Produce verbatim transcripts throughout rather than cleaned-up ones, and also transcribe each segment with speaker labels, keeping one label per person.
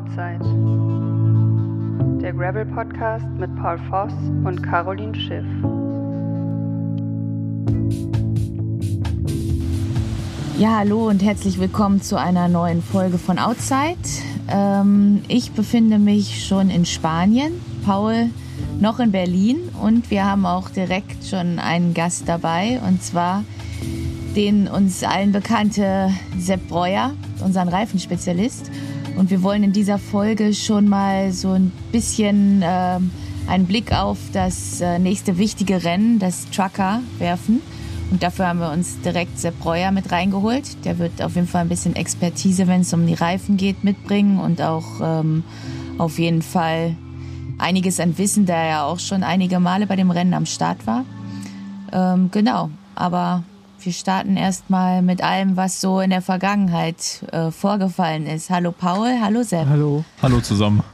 Speaker 1: Outside. Der Gravel-Podcast mit Paul Voss und Caroline Schiff.
Speaker 2: Ja, hallo und herzlich willkommen zu einer neuen Folge von Outside. Ähm, ich befinde mich schon in Spanien, Paul noch in Berlin und wir haben auch direkt schon einen Gast dabei, und zwar den uns allen bekannte Sepp Breuer, unseren Reifenspezialist. Und wir wollen in dieser Folge schon mal so ein bisschen äh, einen Blick auf das äh, nächste wichtige Rennen, das Trucker, werfen. Und dafür haben wir uns direkt Sepp Breuer mit reingeholt. Der wird auf jeden Fall ein bisschen Expertise, wenn es um die Reifen geht, mitbringen und auch ähm, auf jeden Fall einiges an Wissen, da er auch schon einige Male bei dem Rennen am Start war. Ähm, genau, aber wir starten erstmal mit allem, was so in der Vergangenheit äh, vorgefallen ist. Hallo Paul, hallo Sepp.
Speaker 3: Hallo.
Speaker 4: Hallo zusammen.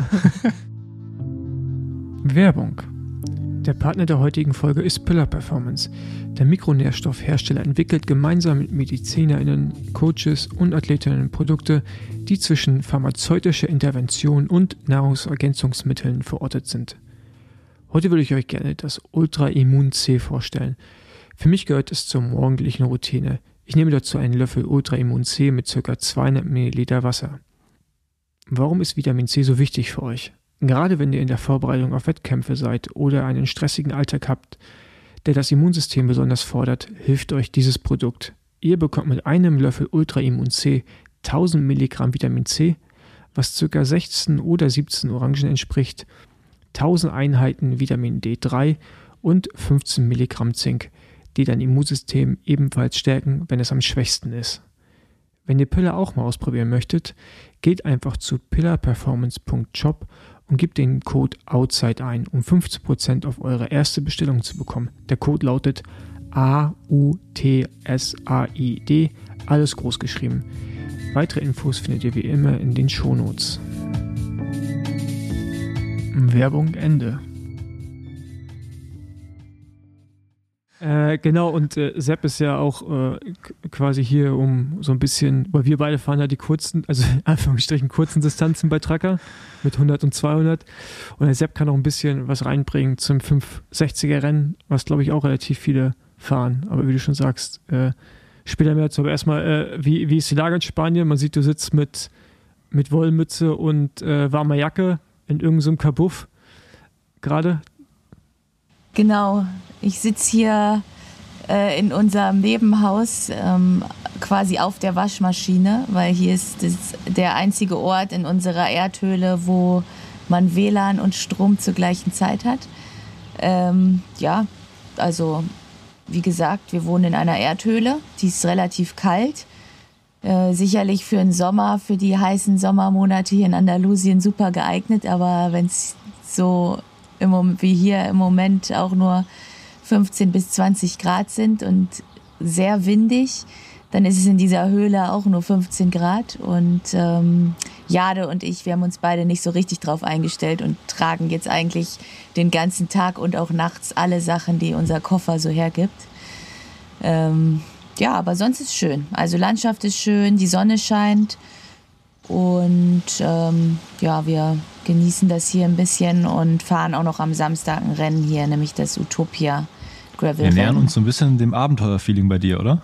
Speaker 3: Werbung. Der Partner der heutigen Folge ist Pillar Performance. Der Mikronährstoffhersteller entwickelt gemeinsam mit MedizinerInnen, Coaches und AthletInnen Produkte, die zwischen pharmazeutischer Intervention und Nahrungsergänzungsmitteln verortet sind. Heute würde ich euch gerne das Ultra Immun C vorstellen. Für mich gehört es zur morgendlichen Routine. Ich nehme dazu einen Löffel Ultra Immun C mit ca. zweihundert Milliliter Wasser. Warum ist Vitamin C so wichtig für euch? Gerade wenn ihr in der Vorbereitung auf Wettkämpfe seid oder einen stressigen Alltag habt, der das Immunsystem besonders fordert, hilft euch dieses Produkt. Ihr bekommt mit einem Löffel Ultra Immun C tausend Milligramm Vitamin C, was ca. sechzehn oder siebzehn Orangen entspricht, tausend Einheiten Vitamin D drei und fünfzehn Milligramm Zink, die dein Immunsystem ebenfalls stärken, wenn es am schwächsten ist. Wenn ihr Pillar auch mal ausprobieren möchtet, geht einfach zu pillar performance punkt shop und gebt den Code OUTSIDE ein, um fünfzehn Prozent auf eure erste Bestellung zu bekommen. Der Code lautet A U T S A I D, alles groß geschrieben. Weitere Infos findet ihr wie immer in den Shownotes. Werbung Ende. Äh, genau, und äh, Sepp ist ja auch äh, k- quasi hier, um so ein bisschen, weil wir beide fahren ja die kurzen, also in Anführungsstrichen kurzen Distanzen bei Trucker mit hundert und zweihundert, und der Sepp kann auch ein bisschen was reinbringen zum fünfhundertsechziger Rennen, was glaube ich auch relativ viele fahren, aber wie du schon sagst, äh, später mehr dazu. Aber erstmal, äh, wie, wie ist die Lage in Spanien? Man sieht, du sitzt mit, mit Wollmütze und äh, warmer Jacke in irgendeinem so Kabuff gerade. Genau. Ich sitze hier äh, in unserem Nebenhaus ähm, quasi auf der Waschmaschine, weil hier ist das der einzige Ort in unserer Erdhöhle, wo man W L A N und Strom zur gleichen Zeit hat. Ähm, ja, also wie gesagt, wir wohnen in einer Erdhöhle, die ist relativ kalt. Äh, sicherlich für den Sommer, für die heißen Sommermonate hier in Andalusien super geeignet, aber wenn es so im Moment, wie hier im Moment auch nur fünfzehn bis zwanzig Grad sind und sehr windig, dann ist es in dieser Höhle auch nur fünfzehn Grad. Und ähm, Jade und ich, wir haben uns beide nicht so richtig drauf eingestellt und tragen jetzt eigentlich den ganzen Tag und auch nachts alle Sachen, die unser Koffer so hergibt. Ähm, ja, aber sonst ist es schön. Also Landschaft ist schön, die Sonne scheint und ähm, ja, wir genießen das hier ein bisschen und fahren auch noch am Samstag ein Rennen hier, nämlich das Utopia Gravel.
Speaker 4: Wir nähern uns so ein bisschen dem Abenteuerfeeling bei dir, oder?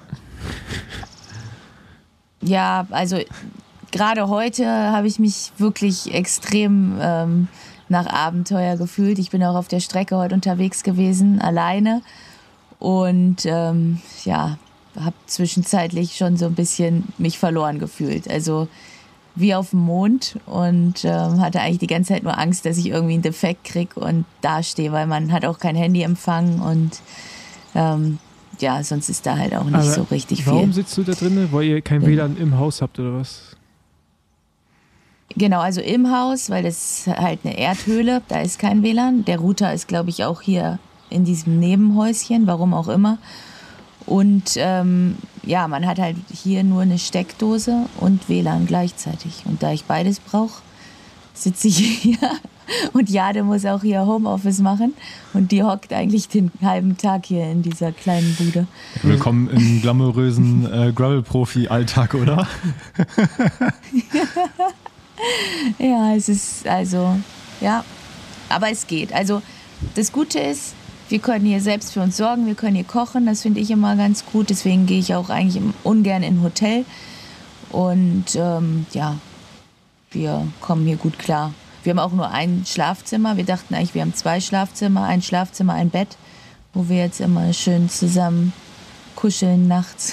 Speaker 2: Ja, also gerade heute habe ich mich wirklich extrem ähm, nach Abenteuer gefühlt. Ich bin auch auf der Strecke heute unterwegs gewesen, alleine, und ähm, ja, habe zwischenzeitlich schon so ein bisschen mich verloren gefühlt. Also wie auf dem Mond, und ähm, hatte eigentlich die ganze Zeit nur Angst, dass ich irgendwie einen Defekt kriege und dastehe, weil man hat auch kein Handyempfang und ähm, ja, sonst ist da halt auch nicht aber so richtig
Speaker 3: warum
Speaker 2: viel.
Speaker 3: Warum sitzt du da drin? Weil ihr kein W L A N im Haus habt oder was?
Speaker 2: Genau, also im Haus, weil das ist halt eine Erdhöhle, da ist kein W L A N. Der Router ist, glaube ich, auch hier in diesem Nebenhäuschen, warum auch immer. Und ähm, ja, man hat halt hier nur eine Steckdose und W L A N gleichzeitig. Und da ich beides brauche, sitze ich hier. Und Jade muss auch hier Homeoffice machen. Und die hockt eigentlich den halben Tag hier in dieser kleinen Bude.
Speaker 4: Willkommen im glamourösen äh, Gravel-Profi-Alltag, oder?
Speaker 2: Ja, es ist also, ja, aber es geht. Also das Gute ist, wir können hier selbst für uns sorgen, wir können hier kochen, das finde ich immer ganz gut. Deswegen gehe ich auch eigentlich ungern in ein Hotel. Und ähm, ja, wir kommen hier gut klar. Wir haben auch nur ein Schlafzimmer. Wir dachten eigentlich, wir haben zwei Schlafzimmer, ein Schlafzimmer, ein Bett, wo wir jetzt immer schön zusammen kuscheln nachts.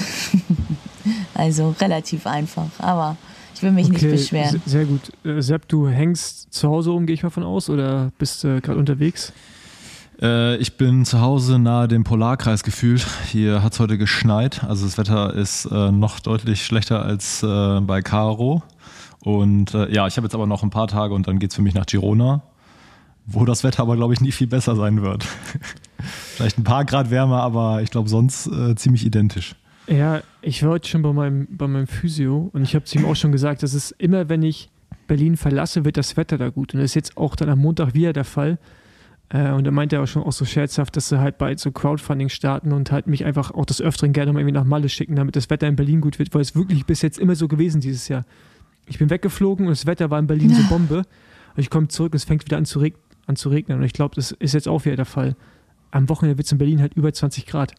Speaker 2: Also relativ einfach, aber ich will mich
Speaker 3: Okay,
Speaker 2: nicht beschweren.
Speaker 3: se- sehr gut. Äh, Sepp, du hängst zu Hause rum, gehe ich mal von aus, oder bist äh, gerade unterwegs?
Speaker 4: Äh, ich bin zu Hause nahe dem Polarkreis gefühlt. Hier hat es heute geschneit. Also das Wetter ist äh, noch deutlich schlechter als äh, bei Karo. Und äh, ja, ich habe jetzt aber noch ein paar Tage und dann geht es für mich nach Girona, wo das Wetter aber, glaube ich, nie viel besser sein wird. Vielleicht ein paar Grad wärmer, aber ich glaube sonst äh, ziemlich identisch.
Speaker 3: Ja, ich war heute schon bei meinem, bei meinem Physio und ich habe zu ihm auch schon gesagt, dass es immer, wenn ich Berlin verlasse, wird das Wetter da gut. Und das ist jetzt auch dann am Montag wieder der Fall. Äh, und er meinte auch schon auch so scherzhaft, dass sie halt bei so Crowdfunding starten und halt mich einfach auch des Öfteren gerne mal irgendwie nach Malle schicken, damit das Wetter in Berlin gut wird, weil es wirklich bis jetzt immer so gewesen dieses Jahr. Ich bin weggeflogen und das Wetter war in Berlin so Bombe. Und ich komme zurück und es fängt wieder an zu, reg- an zu regnen. Und ich glaube, das ist jetzt auch wieder der Fall. Am Wochenende wird es in Berlin halt über zwanzig Grad.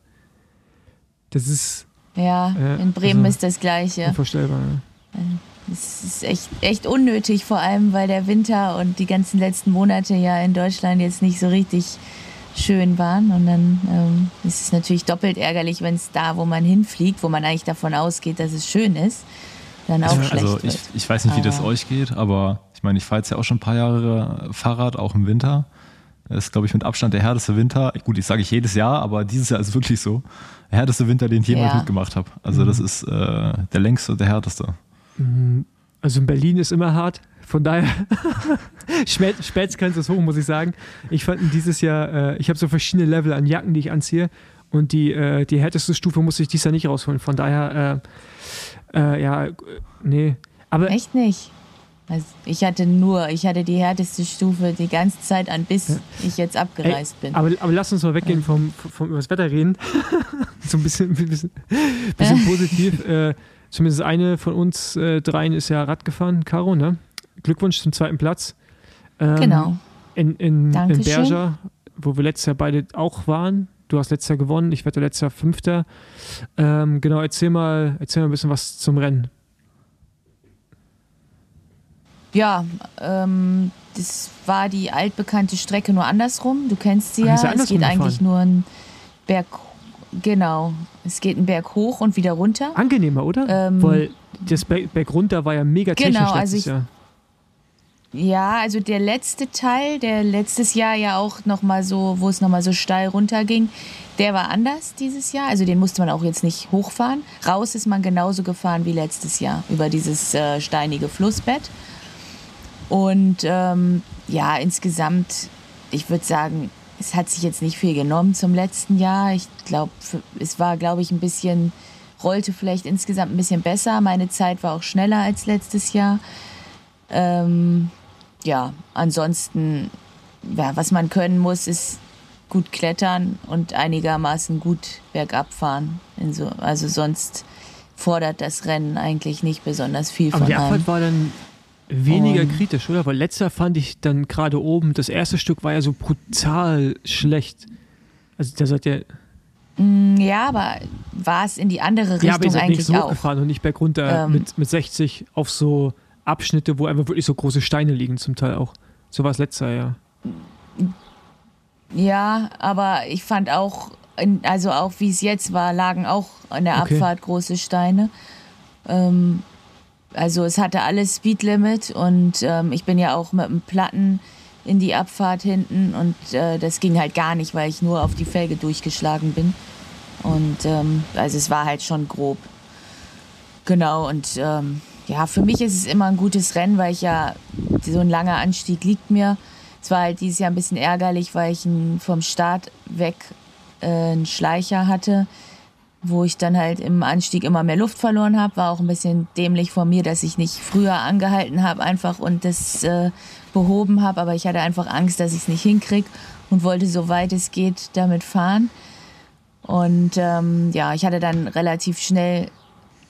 Speaker 3: Das ist
Speaker 2: Ja,
Speaker 3: Ja,
Speaker 2: in Bremen
Speaker 3: also-
Speaker 2: ist das Gleiche.
Speaker 3: unvorstellbar. Ja.
Speaker 2: Es ist echt, echt unnötig, vor allem weil der Winter und die ganzen letzten Monate ja in Deutschland jetzt nicht so richtig schön waren. Und dann ähm, ist es natürlich doppelt ärgerlich, wenn es da, wo man hinfliegt, wo man eigentlich davon ausgeht, dass es schön ist, dann auch
Speaker 4: Ja,
Speaker 2: schlecht
Speaker 4: also ich,
Speaker 2: wird.
Speaker 4: ich weiß nicht, wie das
Speaker 2: Aber-
Speaker 4: euch geht, aber ich meine, ich fahre jetzt ja auch schon ein paar Jahre Fahrrad, auch im Winter. Das ist, glaube ich, mit Abstand der härteste Winter. Gut, ich sage ich jedes Jahr, aber dieses Jahr ist es wirklich so. Der härteste Winter, den ich jemals
Speaker 2: Ja.
Speaker 4: mitgemacht habe. Also das ist äh, der längste und der härteste.
Speaker 3: Also in Berlin ist immer hart, von daher spät, spät kannst du es hoch, muss ich sagen. Ich fand dieses Jahr, äh, ich habe so verschiedene Level an Jacken, die ich anziehe und die, äh, die härteste Stufe musste ich dieses Jahr nicht rausholen. Von daher, äh, äh, ja, äh, nee. Aber
Speaker 2: Echt nicht? Also ich hatte nur, ich hatte die härteste Stufe die ganze Zeit an, bis ich jetzt abgereist
Speaker 3: Ey,
Speaker 2: bin.
Speaker 3: Aber, aber lass uns mal weggehen vom, vom, vom über das Wetter reden. So ein bisschen, ein bisschen, bisschen positiv. Äh, zumindest eine von uns äh, dreien ist ja Rad gefahren, Caro, ne? Glückwunsch zum zweiten Platz. Ähm,
Speaker 2: Genau.
Speaker 3: In, in, in
Speaker 2: Dankeschön.
Speaker 3: Berger, wo wir letztes Jahr beide auch waren. Du hast letztes Jahr gewonnen, ich werde letztes Jahr Fünfter. Ähm, genau, erzähl mal, erzähl mal ein bisschen was zum Rennen.
Speaker 2: Ja, ähm, das war die altbekannte Strecke nur andersrum. Du kennst sie
Speaker 3: Ach,
Speaker 2: ja.
Speaker 3: ist ja
Speaker 2: Es
Speaker 3: andersrum
Speaker 2: geht eigentlich
Speaker 3: gefahren.
Speaker 2: nur einen Berg, genau. Es geht einen Berg hoch und wieder runter.
Speaker 3: Angenehmer, oder?
Speaker 2: Ähm,
Speaker 3: Weil das Berg, Berg runter war ja mega technisch
Speaker 2: Genau,
Speaker 3: letztes
Speaker 2: also ich-
Speaker 3: Jahr.
Speaker 2: Ja, also der letzte Teil, der letztes Jahr ja auch noch mal so, wo es noch mal so steil runterging, der war anders dieses Jahr. Also den musste man auch jetzt nicht hochfahren. Raus ist man genauso gefahren wie letztes Jahr über dieses äh, steinige Flussbett. Und ähm, ja, insgesamt, ich würde sagen, es hat sich jetzt nicht viel genommen zum letzten Jahr. Ich glaube, es war, glaube ich, ein bisschen, rollte vielleicht insgesamt ein bisschen besser. Meine Zeit war auch schneller als letztes Jahr. Ähm, ja, ansonsten, ja, was man können muss, ist gut klettern und einigermaßen gut bergab fahren. So, also sonst fordert das Rennen eigentlich nicht besonders viel
Speaker 3: Aber
Speaker 2: von
Speaker 3: die Abfahrt
Speaker 2: einem.
Speaker 3: war dann weniger
Speaker 2: Und-
Speaker 3: kritisch, oder? Weil letzter fand ich dann gerade oben, das erste Stück war ja so brutal schlecht. Also da seid ihr,
Speaker 2: Ja, aber war es in die andere Richtung
Speaker 3: ja, aber ihr seid nicht
Speaker 2: eigentlich
Speaker 3: so
Speaker 2: auch.
Speaker 3: hochgefahren und nicht bergunter
Speaker 2: Ähm.
Speaker 3: mit, mit sechzig auf so Abschnitte, wo einfach wirklich so große Steine liegen zum Teil auch. So war es letzter Jahr.
Speaker 2: Ja, aber ich fand auch, in- also auch wie es jetzt war, lagen auch an der
Speaker 3: Okay.
Speaker 2: Abfahrt große Steine. Ähm, also es hatte alles Speedlimit und ähm, ich bin ja auch mit dem Platten in die Abfahrt hinten und äh, das ging halt gar nicht, weil ich nur auf die Felge durchgeschlagen bin. Und ähm, also es war halt schon grob. Genau, und ähm, ja, für mich ist es immer ein gutes Rennen, weil ich ja, so ein langer Anstieg liegt mir. Es war halt dieses Jahr ein bisschen ärgerlich, weil ich einen, vom Start weg äh, einen Schleicher hatte, wo ich dann halt im Anstieg immer mehr Luft verloren habe. War auch ein bisschen dämlich von mir, dass ich nicht früher angehalten habe einfach und das äh, behoben habe. Aber ich hatte einfach Angst, dass ich es nicht hinkriege und wollte, so weit es geht, damit fahren. Und ähm, ja, ich hatte dann relativ schnell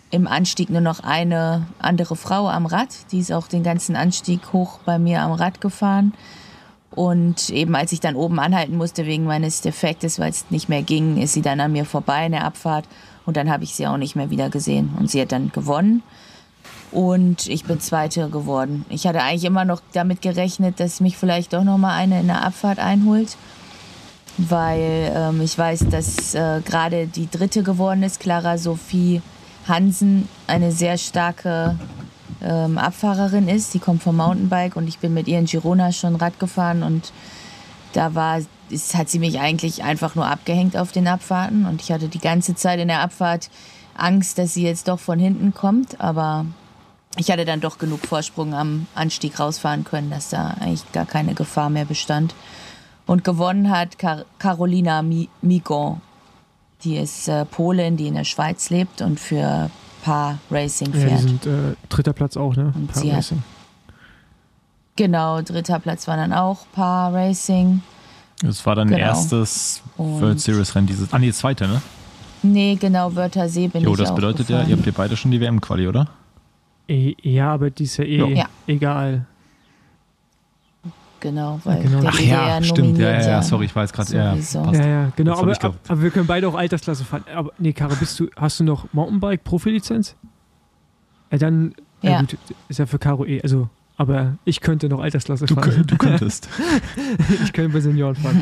Speaker 2: im Anstieg nur noch eine andere Frau am Rad. Die ist auch den ganzen Anstieg hoch bei mir am Rad gefahren. Und eben als ich dann oben anhalten musste wegen meines Defektes, weil es nicht mehr ging, ist sie dann an mir vorbei in der Abfahrt. Und dann habe ich sie auch nicht mehr wieder gesehen. Und sie hat dann gewonnen. Und ich bin Zweite geworden. Ich hatte eigentlich immer noch damit gerechnet, dass mich vielleicht doch noch mal eine in der Abfahrt einholt. Weil ähm, ich weiß, dass äh, gerade die Dritte geworden ist, Clara Sophie Hansen, eine sehr starke ähm, Abfahrerin ist. Die kommt vom Mountainbike und ich bin mit ihr in Girona schon Rad gefahren. Und da war, ist, hat sie mich eigentlich einfach nur abgehängt auf den Abfahrten. Und ich hatte die ganze Zeit in der Abfahrt Angst, dass sie jetzt doch von hinten kommt. Aber ich hatte dann doch genug Vorsprung am Anstieg rausfahren können, dass da eigentlich gar keine Gefahr mehr bestand. Und gewonnen hat Kar- Karolina Migon. Die ist äh, Polin, die in der Schweiz lebt und für Paar Racing fährt.
Speaker 3: Ja, die sind äh, dritter Platz auch, ne?
Speaker 2: Und
Speaker 3: Paar
Speaker 2: sie hat,
Speaker 3: Racing.
Speaker 2: Genau, dritter Platz war dann auch Paar Racing.
Speaker 4: Das war dann
Speaker 2: Genau.
Speaker 4: erstes
Speaker 2: Und-
Speaker 4: World Series Rennen. Dieses, ah, nee, zweite, ne?
Speaker 2: Nee, genau, Wörthersee bin
Speaker 4: Jo,
Speaker 2: ich
Speaker 4: das
Speaker 2: auch
Speaker 4: bedeutet ja,
Speaker 2: gefahren.
Speaker 4: ihr habt ihr beide schon die W M-Quali, oder?
Speaker 3: Eh, ja, aber die ist ja eh
Speaker 4: Jo.
Speaker 2: Ja.
Speaker 3: egal.
Speaker 2: Genau, weil
Speaker 3: Genau.
Speaker 2: der
Speaker 3: Ach
Speaker 2: W D R
Speaker 4: ja, stimmt.
Speaker 2: nominiert
Speaker 4: Ja, ja, ja, sorry, ich war jetzt gerade. Ja,
Speaker 2: sowieso.
Speaker 4: passt.
Speaker 3: Ja, ja, genau.
Speaker 4: Das hab
Speaker 3: Aber,
Speaker 4: ich gehabt.
Speaker 3: aber wir können beide auch Altersklasse fahren. Aber nee, Caro, bist du, hast du noch Mountainbike-Profilizenz? Ja, dann ja.
Speaker 2: Ja.
Speaker 3: Gut, ist ja für Caro eh. Also, aber ich könnte noch Altersklasse
Speaker 4: Du,
Speaker 3: fahren.
Speaker 4: könnt- du könntest.
Speaker 3: Ich könnte bei Senioren fahren.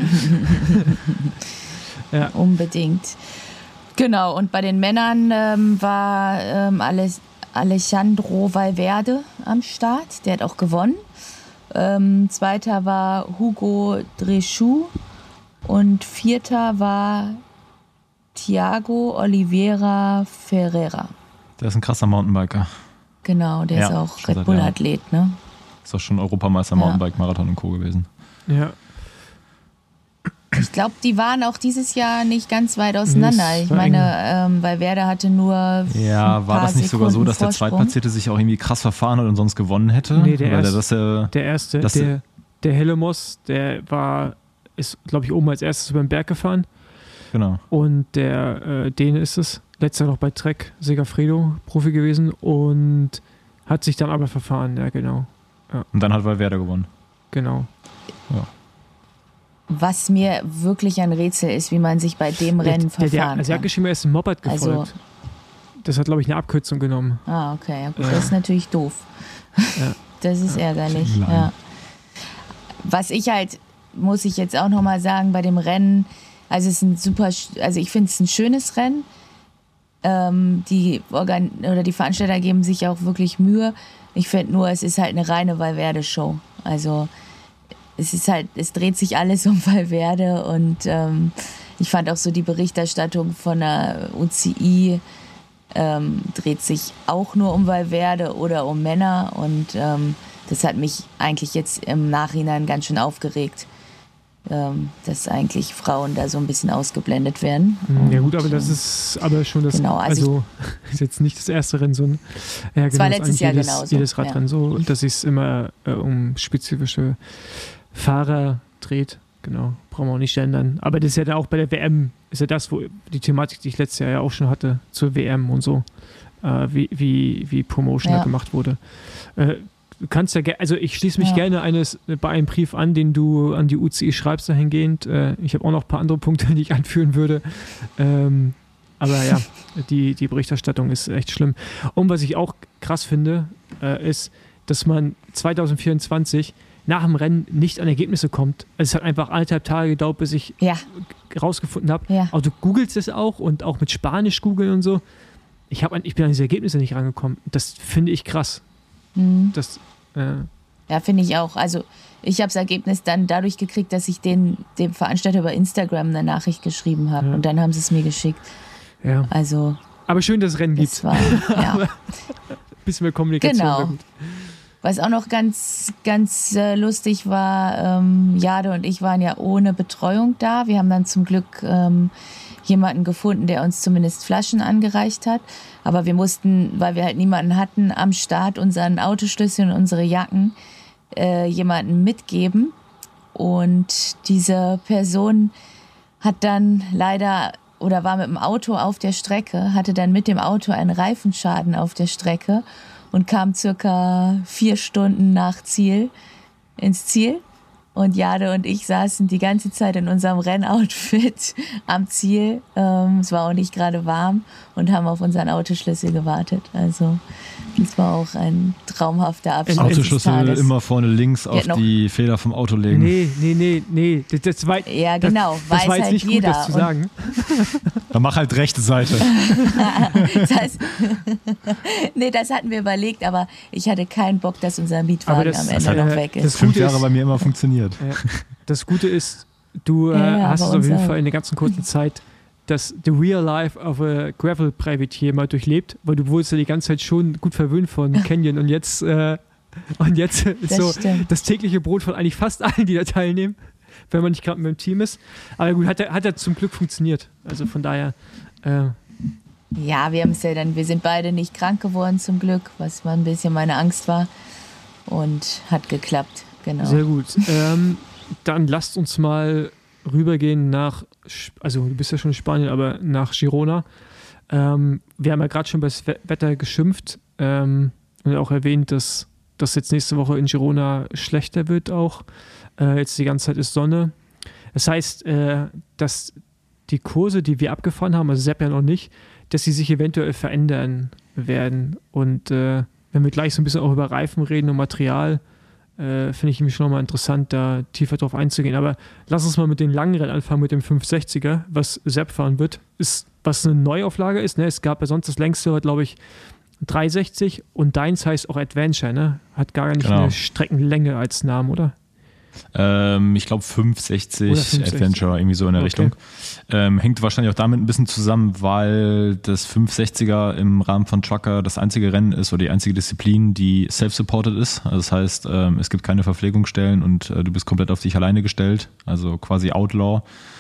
Speaker 3: Ja.
Speaker 2: Unbedingt. Genau, und bei den Männern ähm, war ähm, Ales- Alejandro Valverde am Start. Der hat auch gewonnen. Ähm, zweiter war Hugo Dreschou und vierter war Thiago Oliveira Ferreira.
Speaker 4: Der ist ein krasser Mountainbiker.
Speaker 2: Genau, der
Speaker 4: Ja,
Speaker 2: ist auch
Speaker 4: schon
Speaker 2: Red
Speaker 4: seit
Speaker 2: Bull
Speaker 4: Jahren.
Speaker 2: Athlet, ne?
Speaker 4: Ist auch schon Europameister
Speaker 2: Ja.
Speaker 4: Mountainbike, Marathon und Co. gewesen.
Speaker 3: Ja.
Speaker 2: Ich glaube, die waren auch dieses Jahr nicht ganz weit auseinander.
Speaker 3: Nee, es
Speaker 2: Ich
Speaker 3: war
Speaker 2: meine,
Speaker 3: eng.
Speaker 2: ähm, Valverde hatte nur
Speaker 4: Ja,
Speaker 2: ein
Speaker 4: war
Speaker 2: paar
Speaker 4: das nicht sogar so,
Speaker 2: Sekunden
Speaker 4: dass der
Speaker 2: Vorsprung.
Speaker 4: Zweitplatzierte sich auch irgendwie krass verfahren hat und sonst gewonnen hätte?
Speaker 3: Nee, der
Speaker 4: Weil
Speaker 3: erste-
Speaker 4: das, äh,
Speaker 3: Der erste,
Speaker 4: Das-
Speaker 3: der, der Hellemos, der war, ist, glaube ich, oben als erstes über den Berg gefahren.
Speaker 4: genau.
Speaker 3: Und der äh, Däne ist es, letzter noch bei Trek, Segafredo, Profi gewesen und hat sich dann aber verfahren, ja genau,
Speaker 4: Und dann hat Valverde gewonnen.
Speaker 3: genau.
Speaker 2: Was mir wirklich ein Rätsel ist, wie man sich bei dem Rennen
Speaker 3: der, der, der,
Speaker 2: verfahren
Speaker 3: also er hat
Speaker 2: kann.
Speaker 3: geschrieben, er ist ein Moped
Speaker 2: Also-
Speaker 3: gefolgt. Das hat, glaube ich, eine Abkürzung genommen.
Speaker 2: Ah, okay. Ja, gut,
Speaker 3: Ja.
Speaker 2: das ist natürlich doof.
Speaker 3: Ja.
Speaker 2: Das ist ärgerlich.
Speaker 4: Klein.
Speaker 2: Ja. Was ich halt, muss ich jetzt auch nochmal sagen, bei dem Rennen, also es ist ein super, also ich finde es ein schönes Rennen. Ähm, die Organ oder die Veranstalter geben sich auch wirklich Mühe. Ich finde nur, es ist halt eine reine Valverde-Show. Also es ist halt, es dreht sich alles um Valverde und ähm, ich fand auch so die Berichterstattung von der U C I ähm, dreht sich auch nur um Valverde oder um Männer und ähm, das hat mich eigentlich jetzt im Nachhinein ganz schön aufgeregt, ähm, dass eigentlich Frauen da so ein bisschen ausgeblendet werden.
Speaker 3: Ja gut,
Speaker 2: Und,
Speaker 3: aber das
Speaker 2: ähm,
Speaker 3: ist aber schon das,
Speaker 2: Genau, also
Speaker 3: also ist jetzt nicht das erste Rennen, so ein, ja, genau,
Speaker 2: war
Speaker 3: ist
Speaker 2: letztes
Speaker 3: eigentlich
Speaker 2: Jahr
Speaker 3: jedes,
Speaker 2: genauso,
Speaker 3: jedes Radrennen
Speaker 2: ja.
Speaker 3: so, dass sich es immer äh, um spezifische Fahrer dreht. Genau, brauchen wir auch nicht ändern. Aber das ist ja da auch bei der W M, ist ja das, wo die Thematik, die ich letztes Jahr ja auch schon hatte, zur W M und so, äh, wie, wie, wie Promotion
Speaker 2: Ja.
Speaker 3: da gemacht wurde. Äh, du kannst ja, ge- also ich schließe mich
Speaker 2: Ja.
Speaker 3: gerne eines bei einem Brief an, den du an die U C I schreibst dahingehend. Äh, ich habe auch noch ein paar andere Punkte, die ich anführen würde. Ähm, aber ja, die, die Berichterstattung ist echt schlimm. Und was ich auch krass finde, äh, ist, dass man zwanzig vierundzwanzig nach dem Rennen nicht an Ergebnisse kommt. Also es hat einfach anderthalb Tage gedauert, bis ich
Speaker 2: Ja,
Speaker 3: rausgefunden habe.
Speaker 2: ja.
Speaker 3: Auch du googelst es auch und auch mit Spanisch googeln und so. Ich, hab an, ich bin an diese Ergebnisse nicht rangekommen. Das finde ich krass.
Speaker 2: Mhm.
Speaker 3: Das, äh,
Speaker 2: Ja, finde ich auch. Also ich habe das Ergebnis dann dadurch gekriegt, dass ich den, dem Veranstalter über Instagram eine Nachricht geschrieben habe
Speaker 3: Ja.
Speaker 2: und dann haben sie es mir geschickt.
Speaker 3: ja.
Speaker 2: Also
Speaker 3: Aber schön, dass es Rennen gibt.
Speaker 2: das war, ja.
Speaker 3: Bisschen mehr Kommunikation.
Speaker 2: Genau.
Speaker 3: wäre gut.
Speaker 2: Was auch noch ganz, ganz äh, lustig war, ähm, Jade und ich waren ja ohne Betreuung da. Wir haben dann zum Glück ähm, jemanden gefunden, der uns zumindest Flaschen angereicht hat. Aber wir mussten, weil wir halt niemanden hatten, am Start unseren Autoschlüssel und unsere Jacken äh, jemanden mitgeben. Und diese Person hat dann leider oder war mit dem Auto auf der Strecke, hatte dann mit dem Auto einen Reifenschaden auf der Strecke und kam circa vier Stunden nach Ziel ins Ziel. Und Jade und ich saßen die ganze Zeit in unserem Rennoutfit am Ziel. Ähm, es war auch nicht gerade warm und haben auf unseren Autoschlüssel gewartet. Also das war auch ein traumhafter Abschluss.
Speaker 4: Autoschlüssel immer vorne links auf
Speaker 2: ja,
Speaker 4: die Feder vom Auto legen.
Speaker 3: Nee, nee, nee, nee. Das, das war,
Speaker 2: ja, genau.
Speaker 3: Das, das
Speaker 2: weiß
Speaker 3: war jetzt
Speaker 2: halt
Speaker 3: nicht
Speaker 2: jeder.
Speaker 3: gut, das zu sagen.
Speaker 4: Dann mach halt rechte Seite.
Speaker 2: das, nee, das hatten wir überlegt, aber ich hatte keinen Bock, dass unser Mietwagen
Speaker 3: das,
Speaker 2: am Ende
Speaker 4: das
Speaker 2: noch
Speaker 3: hat,
Speaker 2: weg ist.
Speaker 4: Das fünf Jahre bei mir immer funktioniert.
Speaker 3: Das Gute ist, du äh,
Speaker 2: ja, ja,
Speaker 3: hast es auf jeden
Speaker 2: auch.
Speaker 3: Fall in der ganzen kurzen Zeit das The Real Life of a Gravel Privateer mal durchlebt, weil du wurdest ja die ganze Zeit schon gut verwöhnt von Canyon und jetzt, äh, und jetzt ist
Speaker 2: Das
Speaker 3: so
Speaker 2: stimmt.
Speaker 3: das tägliche Brot von eigentlich fast allen, die da teilnehmen, wenn man nicht gerade mit dem Team ist. Aber gut, hat ja hat ja zum Glück funktioniert. Also von daher. Äh,
Speaker 2: Ja, wir haben es ja dann, wir sind beide nicht krank geworden zum Glück, was mal ein bisschen meine Angst war. Und hat geklappt, genau.
Speaker 3: Sehr gut. Ähm, dann lasst uns mal rübergehen nach, also du bist ja schon in Spanien, aber nach Girona. Ähm, wir haben ja gerade schon über das Wetter geschimpft ähm, und auch erwähnt, dass das jetzt nächste Woche in Girona schlechter wird auch. Äh, jetzt die ganze Zeit ist Sonne. Das heißt, äh, dass die Kurse, die wir abgefahren haben, also Sepp ja noch nicht, dass sie sich eventuell verändern werden. Und äh, wenn wir gleich so ein bisschen auch über Reifen reden und Material, äh, finde ich nämlich schon nochmal interessant, da tiefer drauf einzugehen. Aber lass uns mal mit den langen Rennen anfangen, mit dem fünfhundertsechziger, was Sepp fahren wird. Ist, was eine Neuauflage ist, ne? Es gab ja sonst das längste, glaube ich, dreihundertsechzig und deins heißt auch Adventure, ne? Hat gar nicht
Speaker 4: Genau.
Speaker 3: eine Streckenlänge als Namen, oder?
Speaker 4: Ähm, ich glaube fünfhundertsechzig
Speaker 3: Oder fünfhundertsechzig.
Speaker 4: Adventure, irgendwie so in der
Speaker 3: Okay.
Speaker 4: Richtung. Ähm, hängt wahrscheinlich auch damit ein bisschen zusammen, weil das fünfhundertsechziger im Rahmen von Trucker das einzige Rennen ist oder die einzige Disziplin, die self-supported ist. Also das heißt, ähm, es gibt keine Verpflegungsstellen und äh, du bist komplett auf dich alleine gestellt, also quasi Outlaw.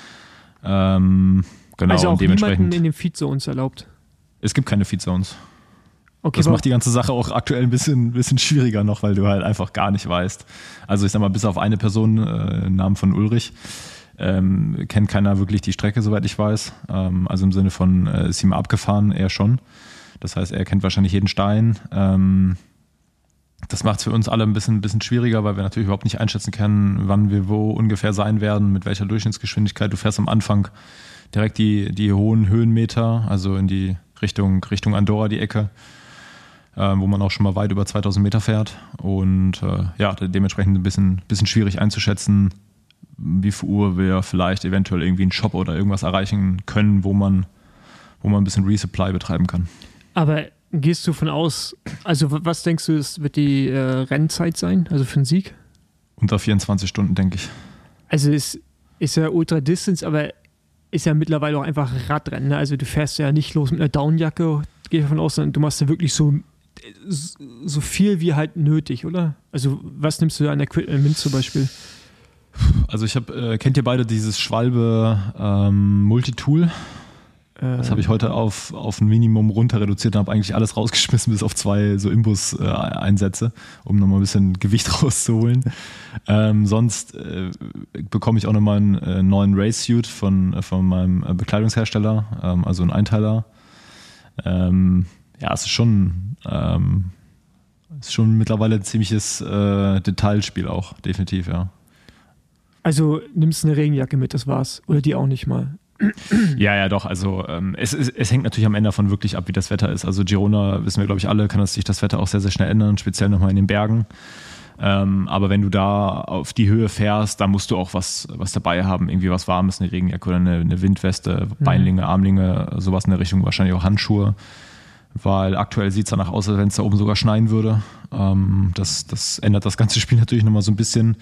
Speaker 4: Ähm, genau,
Speaker 3: also auch
Speaker 4: und dementsprechend.
Speaker 3: niemanden in den Feed-Zones erlaubt.
Speaker 4: Es gibt keine Feed-Zones.
Speaker 3: Okay,
Speaker 4: Das
Speaker 3: aber-
Speaker 4: macht die ganze Sache auch aktuell ein bisschen, bisschen schwieriger noch, weil du halt einfach gar nicht weißt. Also ich sag mal, bis auf eine Person, äh, Namen von Ulrich, ähm, kennt keiner wirklich die Strecke, soweit ich weiß. Ähm, also im Sinne von, äh, ist sie mal abgefahren, er schon. Das heißt, er kennt wahrscheinlich jeden Stein. Ähm, das macht es für uns alle ein bisschen, ein bisschen schwieriger, weil wir natürlich überhaupt nicht einschätzen können, wann wir wo ungefähr sein werden, mit welcher Durchschnittsgeschwindigkeit. Du fährst am Anfang direkt die, die hohen Höhenmeter, also in die Richtung, Richtung Andorra, die Ecke. Ähm, wo man auch schon mal weit über zweitausend Meter fährt und äh, ja, dementsprechend ein bisschen, bisschen schwierig einzuschätzen, wie viel Uhr wir vielleicht eventuell irgendwie einen Shop oder irgendwas erreichen können, wo man, wo man ein bisschen Resupply betreiben kann.
Speaker 3: Aber gehst du von aus, also w- was denkst du, es wird die äh, Rennzeit sein, also für den Sieg?
Speaker 4: Unter vierundzwanzig Stunden, denke ich.
Speaker 3: Also es ist ja Ultra Distance, aber ist ja mittlerweile auch einfach Radrennen. Ne? Also du fährst ja nicht los mit einer Downjacke, gehe ich davon aus, sondern du machst ja wirklich so, so viel wie halt nötig, oder? Also was nimmst du da an Equipment mit zum Beispiel?
Speaker 4: Also ich habe, äh, kennt ihr beide dieses Schwalbe ähm, Multitool? Das habe ich heute auf, auf ein Minimum runter reduziert und habe eigentlich alles rausgeschmissen, bis auf zwei so Imbus-Einsätze, um nochmal ein bisschen Gewicht rauszuholen. Ähm, sonst äh, bekomme ich auch nochmal einen äh, neuen Race-Suit von, von meinem äh, Bekleidungshersteller, ähm, also einen Einteiler. Ähm, ja, es ist schon, ähm, es ist schon mittlerweile ein ziemliches äh, Detailspiel auch, definitiv, ja.
Speaker 3: Also nimmst du eine Regenjacke mit, das war's. Oder die auch nicht mal.
Speaker 4: Ja, ja, doch. Also ähm, es, es, es hängt natürlich am Ende davon wirklich ab, wie das Wetter ist. Also Girona, wissen wir, glaube ich, alle, kann das sich das Wetter auch sehr, sehr schnell ändern, speziell nochmal in den Bergen. Ähm, aber wenn du da auf die Höhe fährst, dann musst du auch was, was dabei haben. Irgendwie was Warmes, eine Regenjacke oder eine, eine Windweste, Beinlinge, Armlinge, sowas in der Richtung. Wahrscheinlich auch Handschuhe. Weil aktuell sieht es danach aus, als wenn es da oben sogar schneien würde. Ähm, das, das ändert das ganze Spiel natürlich nochmal so ein bisschen.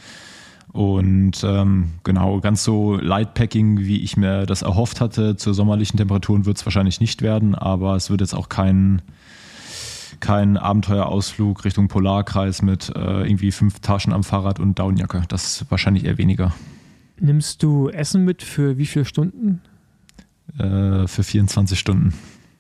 Speaker 4: Und ähm, genau, ganz so Lightpacking, wie ich mir das erhofft hatte, zu sommerlichen Temperaturen wird es wahrscheinlich nicht werden, aber es wird jetzt auch kein, kein Abenteuerausflug Richtung Polarkreis mit äh, irgendwie fünf Taschen am Fahrrad und Downjacke. Das ist wahrscheinlich eher weniger.
Speaker 3: Nimmst du Essen mit für wie viele Stunden?
Speaker 4: Äh, für vierundzwanzig Stunden.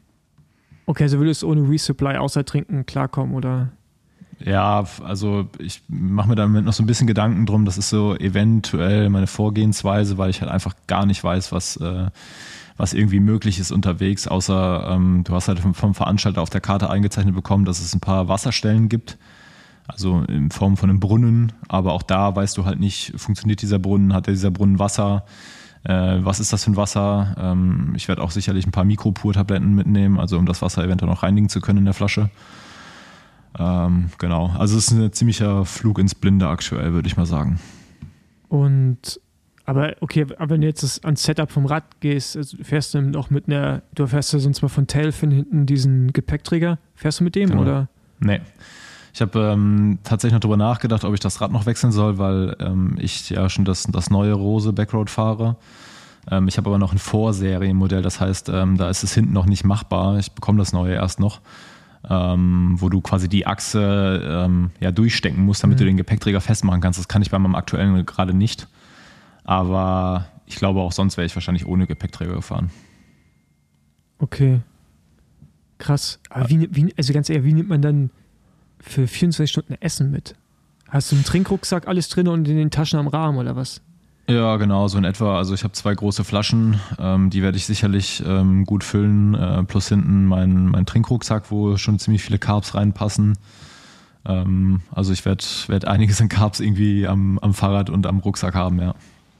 Speaker 3: Okay, also würdest du ohne Resupply außer Trinken klarkommen, oder?
Speaker 4: Ja, also ich mache mir damit noch so ein bisschen Gedanken drum. Das ist so eventuell meine Vorgehensweise, weil ich halt einfach gar nicht weiß, was, äh, was irgendwie möglich ist unterwegs, außer ähm, du hast halt vom, vom Veranstalter auf der Karte eingezeichnet bekommen, dass es ein paar Wasserstellen gibt, also in Form von einem Brunnen, aber auch da weißt du halt nicht, funktioniert dieser Brunnen, hat dieser Brunnen Wasser, äh, was ist das für ein Wasser? Ähm, ich werde auch sicherlich ein paar Mikropur-Tabletten mitnehmen, also um das Wasser eventuell noch reinigen zu können in der Flasche. Ähm, genau, also es ist ein ziemlicher Flug ins Blinde aktuell, würde ich mal sagen.
Speaker 3: Und aber okay, aber wenn du jetzt das, ans Setup vom Rad gehst, also fährst du noch mit einer, du fährst ja sonst mal von Tailfin hinten diesen Gepäckträger, fährst du mit dem, genau. Oder?
Speaker 4: Nee. Ich habe ähm, tatsächlich noch darüber nachgedacht, ob ich das Rad noch wechseln soll, weil ähm, ich ja schon das, das neue Rose Backroad fahre. Ähm, ich habe aber noch ein Vorserienmodell, das heißt, ähm, da ist es hinten noch nicht machbar. Ich bekomme das neue erst noch, ähm, wo du quasi die Achse ähm, ja, durchstecken musst, damit mhm. du den Gepäckträger festmachen kannst. Das kann ich bei meinem aktuellen gerade nicht. Aber ich glaube, auch sonst wäre ich wahrscheinlich ohne Gepäckträger gefahren.
Speaker 3: Okay. Krass. Aber wie, wie, also ganz ehrlich, wie nimmt man dann für vierundzwanzig Stunden Essen mit? Hast du im Trinkrucksack alles drin und in den Taschen am Rahmen oder was?
Speaker 4: Ja, genau, so in etwa. Also ich habe zwei große Flaschen, ähm, die werde ich sicherlich ähm, gut füllen, äh, plus hinten mein, mein Trinkrucksack, wo schon ziemlich viele Carbs reinpassen. Ähm, also ich werde werd einiges an Carbs irgendwie am, am Fahrrad und am Rucksack haben, ja.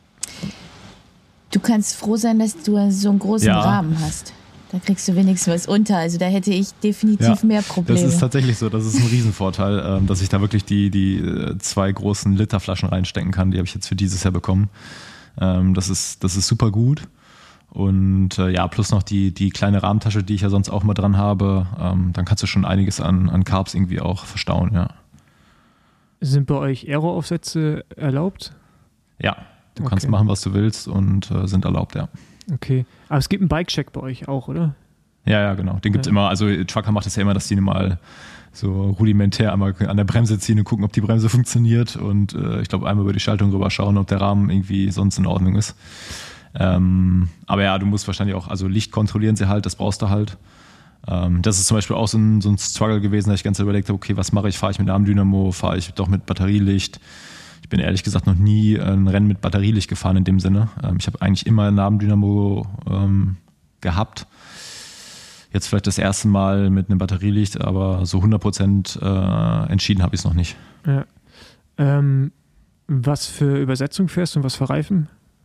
Speaker 2: Du kannst froh sein, dass du so einen großen ja. Rahmen hast. Da kriegst du wenigstens was unter. Also da hätte ich definitiv ja, mehr Probleme.
Speaker 4: Das ist tatsächlich so. Das ist ein Riesenvorteil, dass ich da wirklich die, die zwei großen Literflaschen reinstecken kann. Die habe ich jetzt für dieses Jahr bekommen. Das ist, das ist super gut. Und ja, plus noch die, die kleine Rahmentasche, die ich ja sonst auch mal dran habe. Dann kannst du schon einiges an, an Carbs irgendwie auch verstauen, ja.
Speaker 3: Sind bei euch Aero-Aufsätze erlaubt?
Speaker 4: Ja, du okay. kannst machen, was du willst und äh, sind erlaubt, ja.
Speaker 3: Okay, aber es gibt einen Bike-Check bei euch auch, oder?
Speaker 4: Ja, ja, genau. Den gibt es ja. immer. Also Trucker macht es ja immer, dass die mal so rudimentär einmal an der Bremse ziehen und gucken, ob die Bremse funktioniert und äh, ich glaube einmal über die Schaltung rüber schauen, ob der Rahmen irgendwie sonst in Ordnung ist. Ähm, aber ja, du musst wahrscheinlich auch, also Licht kontrollieren sie halt, das brauchst du halt. Ähm, das ist zum Beispiel auch so ein, so ein Struggle gewesen, dass ich ganz überlegt habe, okay, was mache ich? Fahre ich mit Armdynamo? Fahre ich doch mit Batterielicht? Ich bin ehrlich gesagt noch nie ein Rennen mit Batterielicht gefahren in dem Sinne. Ich habe eigentlich immer ein Nabendynamo ähm, gehabt. Jetzt vielleicht das erste Mal mit einem Batterielicht, aber so hundert Prozent äh, entschieden habe ich es noch nicht.
Speaker 3: Ja. Ähm, was für Übersetzung fährst du und was für Reifen?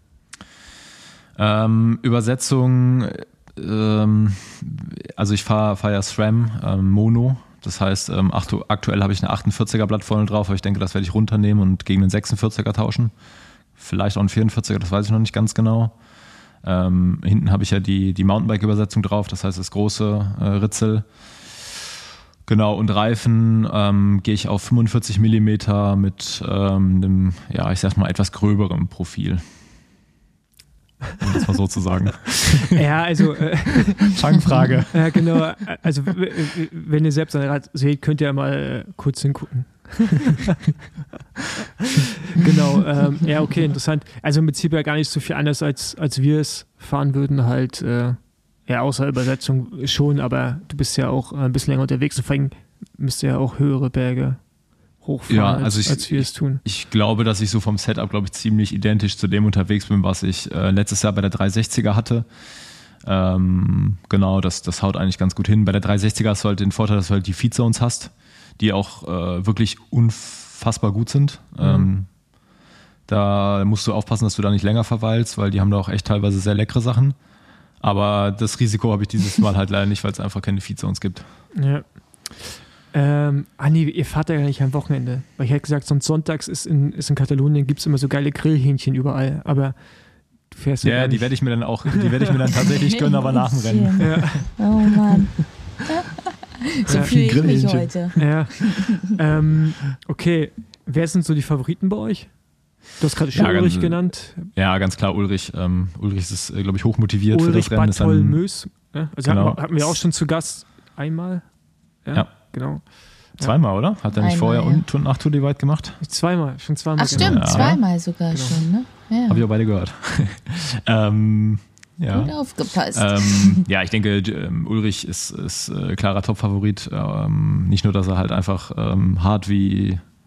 Speaker 4: Ähm, Übersetzung, ähm, also ich fahre fahr ja SRAM ähm, Mono. Das heißt, ähm, aktuell habe ich eine achtundvierziger Blattformel drauf, aber ich denke, das werde ich runternehmen und gegen einen sechsundvierziger tauschen. Vielleicht auch einen vierundvierziger, das weiß ich noch nicht ganz genau. Ähm, hinten habe ich ja die, die Mountainbike-Übersetzung drauf, das heißt das große äh, Ritzel. Genau, und Reifen ähm, gehe ich auf fünfundvierzig Millimeter mit ähm, einem, ja, ich sag mal, etwas gröberem Profil. Um das mal so zu sagen.
Speaker 3: Ja, also äh,
Speaker 4: Fangfrage.
Speaker 3: Ja, genau. Also wenn ihr selbst ein Rad seht, könnt ihr mal kurz hingucken. Genau. Ähm, ja, okay, interessant. Also im Prinzip ja gar nicht so viel anders, als, als wir es fahren würden, halt, äh, ja, außer Übersetzung schon, aber du bist ja auch ein bisschen länger unterwegs und vor allem müsst ihr ja auch höhere Berge hochfahren,
Speaker 4: ja, also ich,
Speaker 3: als, als wir es tun.
Speaker 4: Ich, ich glaube, dass ich so vom Setup, glaube ich, ziemlich identisch zu dem unterwegs bin, was ich äh, letztes Jahr bei der dreihundertsechziger hatte. Ähm, genau, das, das haut eigentlich ganz gut hin. Bei der dreihundertsechziger hast du halt den Vorteil, dass du halt die Feed Zones hast, die auch äh, wirklich unfassbar gut sind. Mhm. Ähm, da musst du aufpassen, dass du da nicht länger verweilst, weil die haben da auch echt teilweise sehr leckere Sachen. Aber das Risiko habe ich dieses Mal halt leider nicht, weil es einfach keine Feed Zones gibt.
Speaker 3: Ja. Ähm, ah nee, ihr fahrt ja nicht am Wochenende. Weil ich hätte gesagt, sonst sonntags ist in, ist in Katalonien, gibt es immer so geile Grillhähnchen überall. Aber du fährst ja
Speaker 4: Ja, die werde ich mir dann auch, die werde ich mir dann tatsächlich gönnen, aber nach dem Rennen.
Speaker 2: Ja. Oh Mann. So ja, fühle ich mich heute.
Speaker 3: Ja. ähm, okay, wer sind so die Favoriten bei euch? Du hast gerade schon ja, Ulrich ganz, genannt.
Speaker 4: Ja, ganz klar Ulrich. Ähm, Ulrich ist, glaube ich, hochmotiviert
Speaker 3: Ulrich
Speaker 4: für das Rennen.
Speaker 3: Barthol Mös. Ja, also
Speaker 4: genau.
Speaker 3: hatten, wir, hatten wir auch schon zu Gast einmal. Ja, ja. Genau.
Speaker 4: Zweimal, oder? Hat er nicht
Speaker 2: Einmal,
Speaker 4: vorher
Speaker 2: ja.
Speaker 4: und Nacht Tour Divide gemacht?
Speaker 3: Zweimal, schon zweimal.
Speaker 2: Ach stimmt,
Speaker 4: ja.
Speaker 2: zweimal sogar genau. schon, ne? Ja.
Speaker 4: Habe ich auch beide gehört. ähm, ja.
Speaker 2: Gut aufgepasst.
Speaker 4: Ähm, ja, ich denke, ähm, Ulrich ist, ist äh, klarer Top-Favorit. Ähm, nicht nur, dass er halt einfach ähm, hart wie,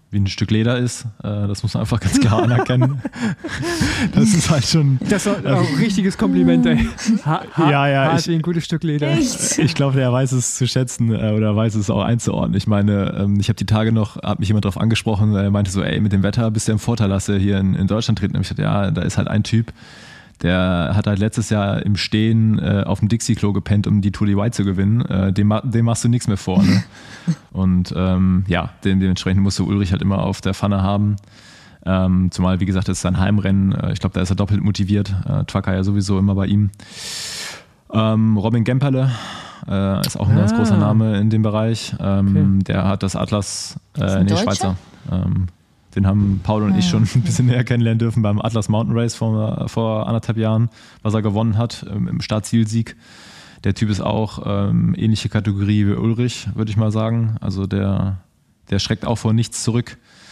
Speaker 4: wie ein Stück Leder ist. Äh, das muss man einfach ganz klar anerkennen. Das ist halt schon...
Speaker 3: Das ist auch ein richtiges Kompliment, ey. Ha, ha,
Speaker 4: ja, ja.
Speaker 3: hart wie ein gutes Stück Leder.
Speaker 2: Echt?
Speaker 4: Ich glaube, der weiß es zu schätzen äh, oder weiß es auch einzuordnen. Ich meine, ähm, ich habe die Tage noch, hat mich jemand darauf angesprochen, er meinte so, ey, mit dem Wetter bist du im Vorteil, dass du hier in, in Deutschland treten. Und ich dachte, ja, da ist halt ein Typ, der hat halt letztes Jahr im Stehen äh, auf dem Dixie-Klo gepennt, um die Tour de White zu gewinnen. Äh, dem, dem machst du nichts mehr vor. Ne? Und ähm, ja, dem, dementsprechend musst du Ulrich halt immer auf der Pfanne haben. Ähm, zumal, wie gesagt, das ist sein Heimrennen. Äh, ich glaube, da ist er doppelt motiviert. Äh, Trucker ja sowieso immer bei ihm. Ähm, Robin Gemperle äh, ist auch ein ah. ganz großer Name in dem Bereich. Ähm, okay. Der hat das Atlas, äh, nee, Schweizer. Ähm, Den haben Paul und ich schon ein bisschen näher kennenlernen dürfen beim Atlas Mountain Race vor, vor anderthalb Jahren, was er gewonnen hat im Start-Ziel-Sieg. Der Typ ist auch ähm, ähnliche Kategorie wie Ulrich, würde ich mal sagen. Also der, der schreckt auch vor nichts zurück.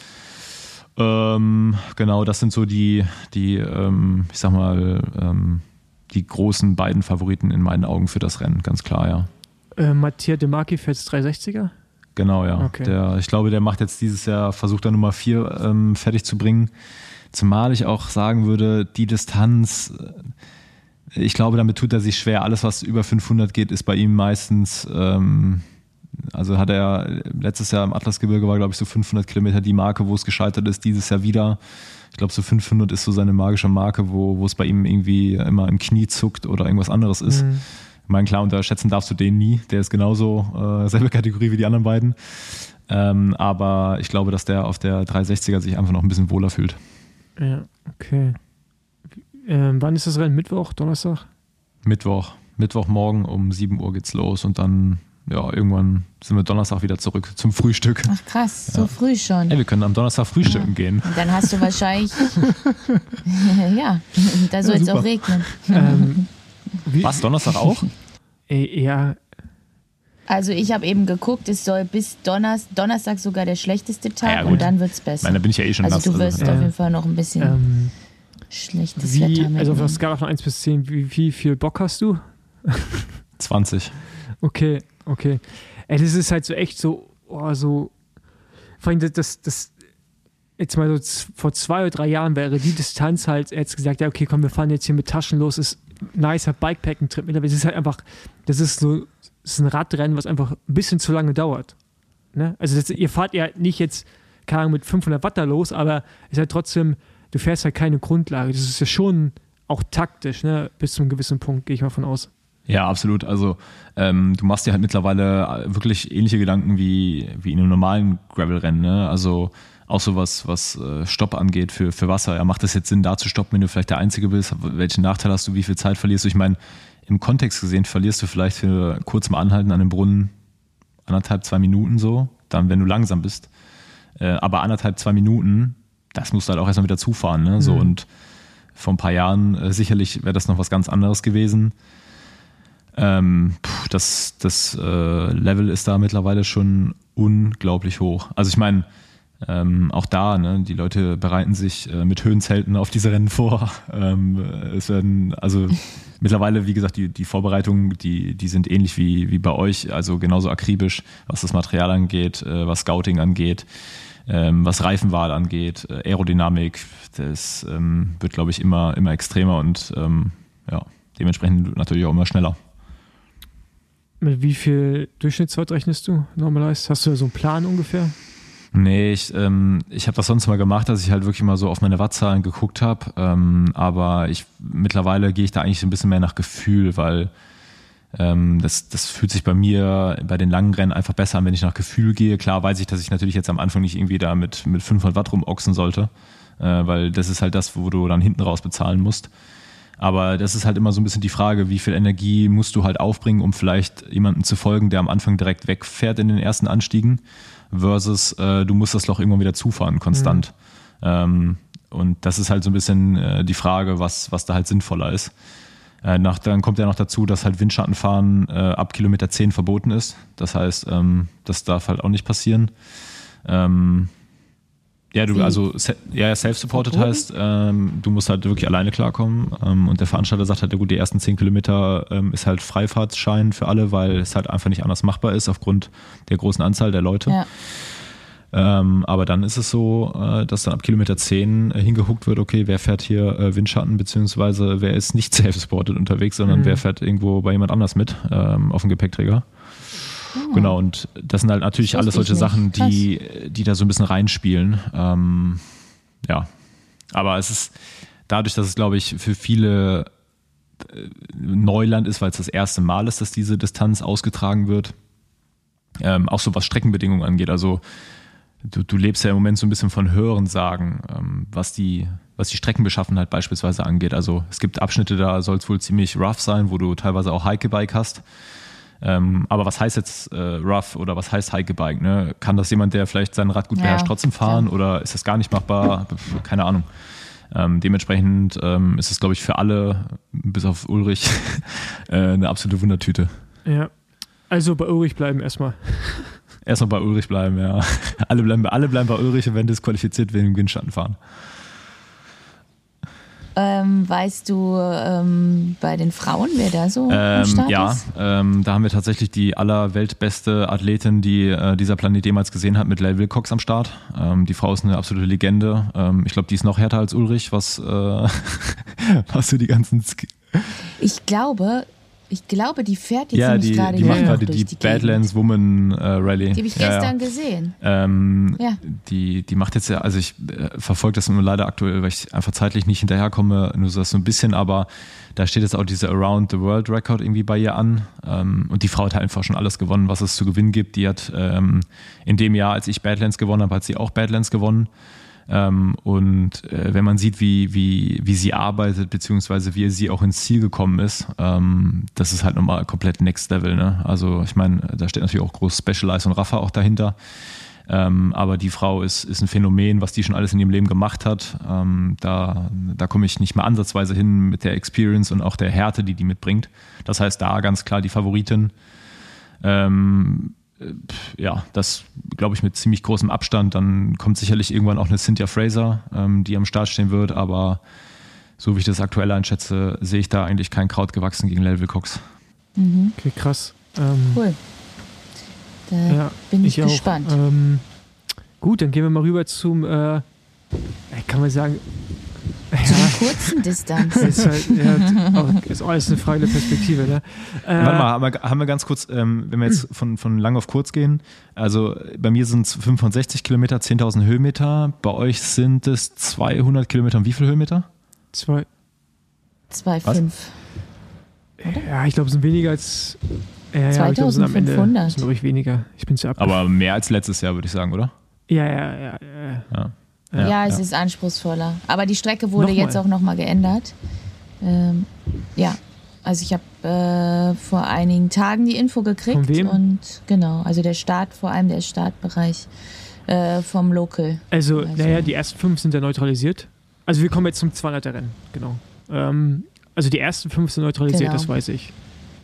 Speaker 4: Ähm, genau, das sind so die, die ähm, ich sag mal, ähm, die großen beiden Favoriten in meinen Augen für das Rennen, ganz klar, ja.
Speaker 3: Äh, Mattia De Marchi fährt dreihundertsechziger?
Speaker 4: Genau, ja.
Speaker 3: Okay.
Speaker 4: Der, ich glaube, der macht jetzt dieses Jahr, versucht er Nummer vier ähm, fertig zu bringen. Zumal ich auch sagen würde, die Distanz, ich glaube, damit tut er sich schwer. Alles, was über fünfhundert geht, ist bei ihm meistens, ähm, also hat er letztes Jahr im Atlasgebirge war, glaube ich, so fünfhundert Kilometer die Marke, wo es gescheitert ist, dieses Jahr wieder. Ich glaube, so fünfhundert ist so seine magische Marke, wo, wo es bei ihm irgendwie immer im Knie zuckt oder irgendwas anderes ist. Mhm. Ich meine, klar, unterschätzen darfst du den nie. Der ist genauso äh, selbe Kategorie wie die anderen beiden. Ähm, aber ich glaube, dass der auf der dreihundertsechziger sich einfach noch ein bisschen wohler fühlt.
Speaker 3: Ja, okay. Ähm, wann ist das Rennen? Mittwoch, Donnerstag?
Speaker 4: Mittwoch. Mittwochmorgen um sieben Uhr geht's los und dann, ja, irgendwann sind wir Donnerstag wieder zurück zum Frühstück.
Speaker 2: Ach krass,
Speaker 4: ja.
Speaker 2: So früh schon.
Speaker 4: Ey, wir können am Donnerstag frühstücken ja. gehen.
Speaker 2: Und dann hast du wahrscheinlich, ja, da soll es
Speaker 4: ja,
Speaker 2: auch regnen.
Speaker 3: Ähm,
Speaker 4: Was, Donnerstag auch?
Speaker 3: Ja.
Speaker 2: Also ich habe eben geguckt, es soll bis Donnerstag, Donnerstag sogar der schlechteste Tag ja, und dann wird es besser.
Speaker 4: Nein, da bin ich ja eh schon
Speaker 2: also
Speaker 4: nass.
Speaker 2: du wirst
Speaker 4: also,
Speaker 2: auf
Speaker 3: ja.
Speaker 2: jeden Fall noch ein bisschen
Speaker 3: ähm,
Speaker 2: schlechtes
Speaker 3: wie,
Speaker 2: Wetter mitnehmen.
Speaker 3: Also auf der Skala von eins bis zehn, wie, wie viel Bock hast du?
Speaker 4: zwanzig.
Speaker 3: Okay, okay. Ey, das ist halt so echt so, oh, so, vor allem das, das, das jetzt mal so z- vor zwei oder drei Jahren wäre die Distanz halt, er hat gesagt, ja okay, komm, wir fahren jetzt hier mit Taschen los, ist ein nicer Bikepacken-Trip. Mittlerweile ist es halt einfach, das ist so, das ist ein Radrennen, was einfach ein bisschen zu lange dauert. Ne? Also das, ihr fahrt ja nicht jetzt, keine Ahnung, mit fünfhundert Watt da los, aber es ist halt trotzdem, du fährst halt keine Grundlage. Das ist ja schon auch taktisch, ne? Bis zu einem gewissen Punkt, gehe ich mal von aus.
Speaker 4: Ja, absolut. Also ähm, du machst dir halt mittlerweile wirklich ähnliche Gedanken wie, wie in einem normalen Gravel-Rennen. Ne? Also auch so was, was äh, Stopp angeht für, für Wasser. Ja, macht es jetzt Sinn, da zu stoppen, wenn du vielleicht der Einzige bist? Welchen Nachteil hast du? Wie viel Zeit verlierst du? Ich meine, im Kontext gesehen verlierst du vielleicht für kurz mal Anhalten an einem Brunnen anderthalb, zwei Minuten so, dann wenn du langsam bist. Äh, aber anderthalb, zwei Minuten, das musst du halt auch erstmal wieder zufahren. Ne? So,
Speaker 3: mhm.
Speaker 4: Und vor ein paar Jahren äh, sicherlich wäre das noch was ganz anderes gewesen. Ähm, pff, das das äh, Level ist da mittlerweile schon unglaublich hoch. Also ich meine, ähm, auch da, ne, die Leute bereiten sich äh, mit Höhenzelten auf diese Rennen vor. Ähm, es werden, also mittlerweile, wie gesagt, die, die Vorbereitungen, die, die sind ähnlich wie, wie bei euch, also genauso akribisch, was das Material angeht, äh, was Scouting angeht, ähm, was Reifenwahl angeht, äh, Aerodynamik, das ähm, wird, glaube ich, immer, immer extremer und ähm, ja, dementsprechend natürlich auch immer schneller.
Speaker 3: Mit wie viel Durchschnittszeit rechnest du normalerweise? Hast du da so einen Plan ungefähr?
Speaker 4: Nee, ich, ähm, ich habe das sonst mal gemacht, dass ich halt wirklich mal so auf meine Wattzahlen geguckt habe. Ähm, aber ich mittlerweile gehe ich da eigentlich so ein bisschen mehr nach Gefühl, weil ähm, das, das fühlt sich bei mir bei den langen Rennen einfach besser an, wenn ich nach Gefühl gehe. Klar weiß ich, dass ich natürlich jetzt am Anfang nicht irgendwie da mit, mit fünfhundert Watt rumochsen sollte, äh, weil das ist halt das, wo du dann hinten raus bezahlen musst. Aber das ist halt immer so ein bisschen die Frage, wie viel Energie musst du halt aufbringen, um vielleicht jemandem zu folgen, der am Anfang direkt wegfährt in den ersten Anstiegen, versus äh, du musst das Loch irgendwann wieder zufahren, konstant. Mhm. Ähm, und das ist halt so ein bisschen äh, die Frage, was, was da halt sinnvoller ist. Äh, nach, dann kommt ja noch dazu, dass halt Windschattenfahren äh, ab Kilometer zehn verboten ist. Das heißt, ähm, das darf halt auch nicht passieren. Ähm, Ja, du, also ja, self-supported verboten? Heißt, ähm, du musst halt wirklich alleine klarkommen. Ähm, und der Veranstalter sagt halt, ja gut, die ersten zehn Kilometer ähm, ist halt Freifahrtschein für alle, weil es halt einfach nicht anders machbar ist aufgrund der großen Anzahl der Leute.
Speaker 2: Ja.
Speaker 4: Ähm, aber dann ist es so, äh, dass dann ab Kilometer zehn äh, hingehuckt wird, okay, wer fährt hier äh, Windschatten, beziehungsweise wer ist nicht self-supported unterwegs, sondern mhm. wer fährt irgendwo bei jemand anders mit ähm, auf dem Gepäckträger. Oh. Genau, und das sind halt natürlich alles solche Sachen, die, die da so ein bisschen reinspielen. Ähm, ja, aber es ist dadurch, dass es, glaube ich, für viele äh, Neuland ist, weil es das erste Mal ist, dass diese Distanz ausgetragen wird, ähm, auch so was Streckenbedingungen angeht, also Du, du lebst ja im Moment so ein bisschen von Hörensagen, ähm, was, die, was die Streckenbeschaffenheit beispielsweise angeht. Also es gibt Abschnitte, da soll es wohl ziemlich rough sein, wo du teilweise auch Hikebike hast. Ähm, aber was heißt jetzt äh, rough oder was heißt Hikebike? Ne? Kann das jemand, der vielleicht sein Rad gut beherrscht, ja, trotzdem fahren ja. oder ist das gar nicht machbar? Keine Ahnung. Ähm, dementsprechend ähm, ist es, glaube ich, für alle, bis auf Ulrich, äh, eine absolute Wundertüte.
Speaker 3: Ja, also bei Ulrich bleiben erstmal.
Speaker 4: Erstmal bei Ulrich bleiben, ja. Alle bleiben, alle bleiben bei Ulrich und werden disqualifiziert wegen dem Windschatten fahren.
Speaker 2: Ähm, weißt du ähm, bei den Frauen, wer da so ähm, am Start
Speaker 4: ja,
Speaker 2: ist?
Speaker 4: Ja, ähm, da haben wir tatsächlich die allerweltbeste Athletin, die äh, dieser Planet jemals gesehen hat, mit Lael Wilcox am Start. Ähm, die Frau ist eine absolute Legende. Ähm, ich glaube, die ist noch härter als Ulrich, was, äh, was so die ganzen... Sk-
Speaker 2: ich glaube... Ich glaube, die fährt jetzt
Speaker 4: ja,
Speaker 2: nämlich
Speaker 4: die,
Speaker 2: gerade
Speaker 4: die macht gerade
Speaker 2: die,
Speaker 4: die Badlands Woman äh, Rally.
Speaker 2: Die habe ich
Speaker 4: ja,
Speaker 2: gestern
Speaker 4: ja.
Speaker 2: gesehen.
Speaker 4: Ähm,
Speaker 2: ja.
Speaker 4: die, die macht jetzt ja, also ich äh, verfolge das nur leider aktuell, weil ich einfach zeitlich nicht hinterherkomme, nur so das so ein bisschen, aber da steht jetzt auch diese Around the World Record irgendwie bei ihr an. Ähm, und die Frau hat halt einfach schon alles gewonnen, was es zu gewinnen gibt. Die hat ähm, in dem Jahr, als ich Badlands gewonnen habe, hat sie auch Badlands gewonnen. Ähm, und äh, wenn man sieht, wie, wie, wie sie arbeitet, beziehungsweise wie sie auch ins Ziel gekommen ist, ähm, das ist halt nochmal komplett Next Level. Ne? Also ich meine, da steht natürlich auch groß Specialized und Rafa auch dahinter. Ähm, aber die Frau ist, ist ein Phänomen, was die schon alles in ihrem Leben gemacht hat. Ähm, da, da komme ich nicht mehr ansatzweise hin mit der Experience und auch der Härte, die die mitbringt. Das heißt, da ganz klar die Favoritin. Ähm, Ja, das glaube ich mit ziemlich großem Abstand. Dann kommt sicherlich irgendwann auch eine Cynthia Fraser, ähm, die am Start stehen wird, aber so wie ich das aktuell einschätze, sehe ich da eigentlich kein Kraut gewachsen gegen Lael Wilcox.
Speaker 2: Mhm.
Speaker 3: Okay, krass. Ähm,
Speaker 2: cool. Da
Speaker 3: ja,
Speaker 2: bin ich,
Speaker 3: ich
Speaker 2: gespannt.
Speaker 3: Ähm, gut, dann gehen wir mal rüber zum, äh, kann man sagen,
Speaker 2: zu einer kurzen Distanz.
Speaker 3: Ist, halt, ja, auch, ist alles eine Frage der Perspektive. Ne? Äh,
Speaker 4: Warte mal, haben wir, haben wir ganz kurz, ähm, wenn wir jetzt von, von lang auf kurz gehen, also bei mir sind es fünfundsechzig Kilometer, zehntausend Höhenmeter, bei euch sind es zweihundert Kilometer und wie viele Höhenmeter?
Speaker 3: Zwei.
Speaker 2: Zwei Komma fünf.
Speaker 3: Ja, ich glaube, es sind weniger als... Ja, ja, ich glaub, es sind am Ende sind ruhig weniger. Ich bin zu ab.
Speaker 4: Aber mehr als letztes Jahr, würde ich sagen, oder?
Speaker 3: Ja, ja, ja. ja.
Speaker 4: ja.
Speaker 2: Ja, ja, es ja. ist anspruchsvoller. Aber die Strecke wurde nochmal. jetzt auch nochmal geändert. Ähm, ja, also ich habe äh, vor einigen Tagen die Info gekriegt.
Speaker 3: Von wem?
Speaker 2: Und genau, also der Start, vor allem der Startbereich äh, vom Local.
Speaker 3: Also, also, naja, die ersten fünf sind ja neutralisiert. Also wir kommen jetzt zum zweihunderter Rennen, genau. Ähm, also die ersten fünf sind neutralisiert, genau. Das weiß ich.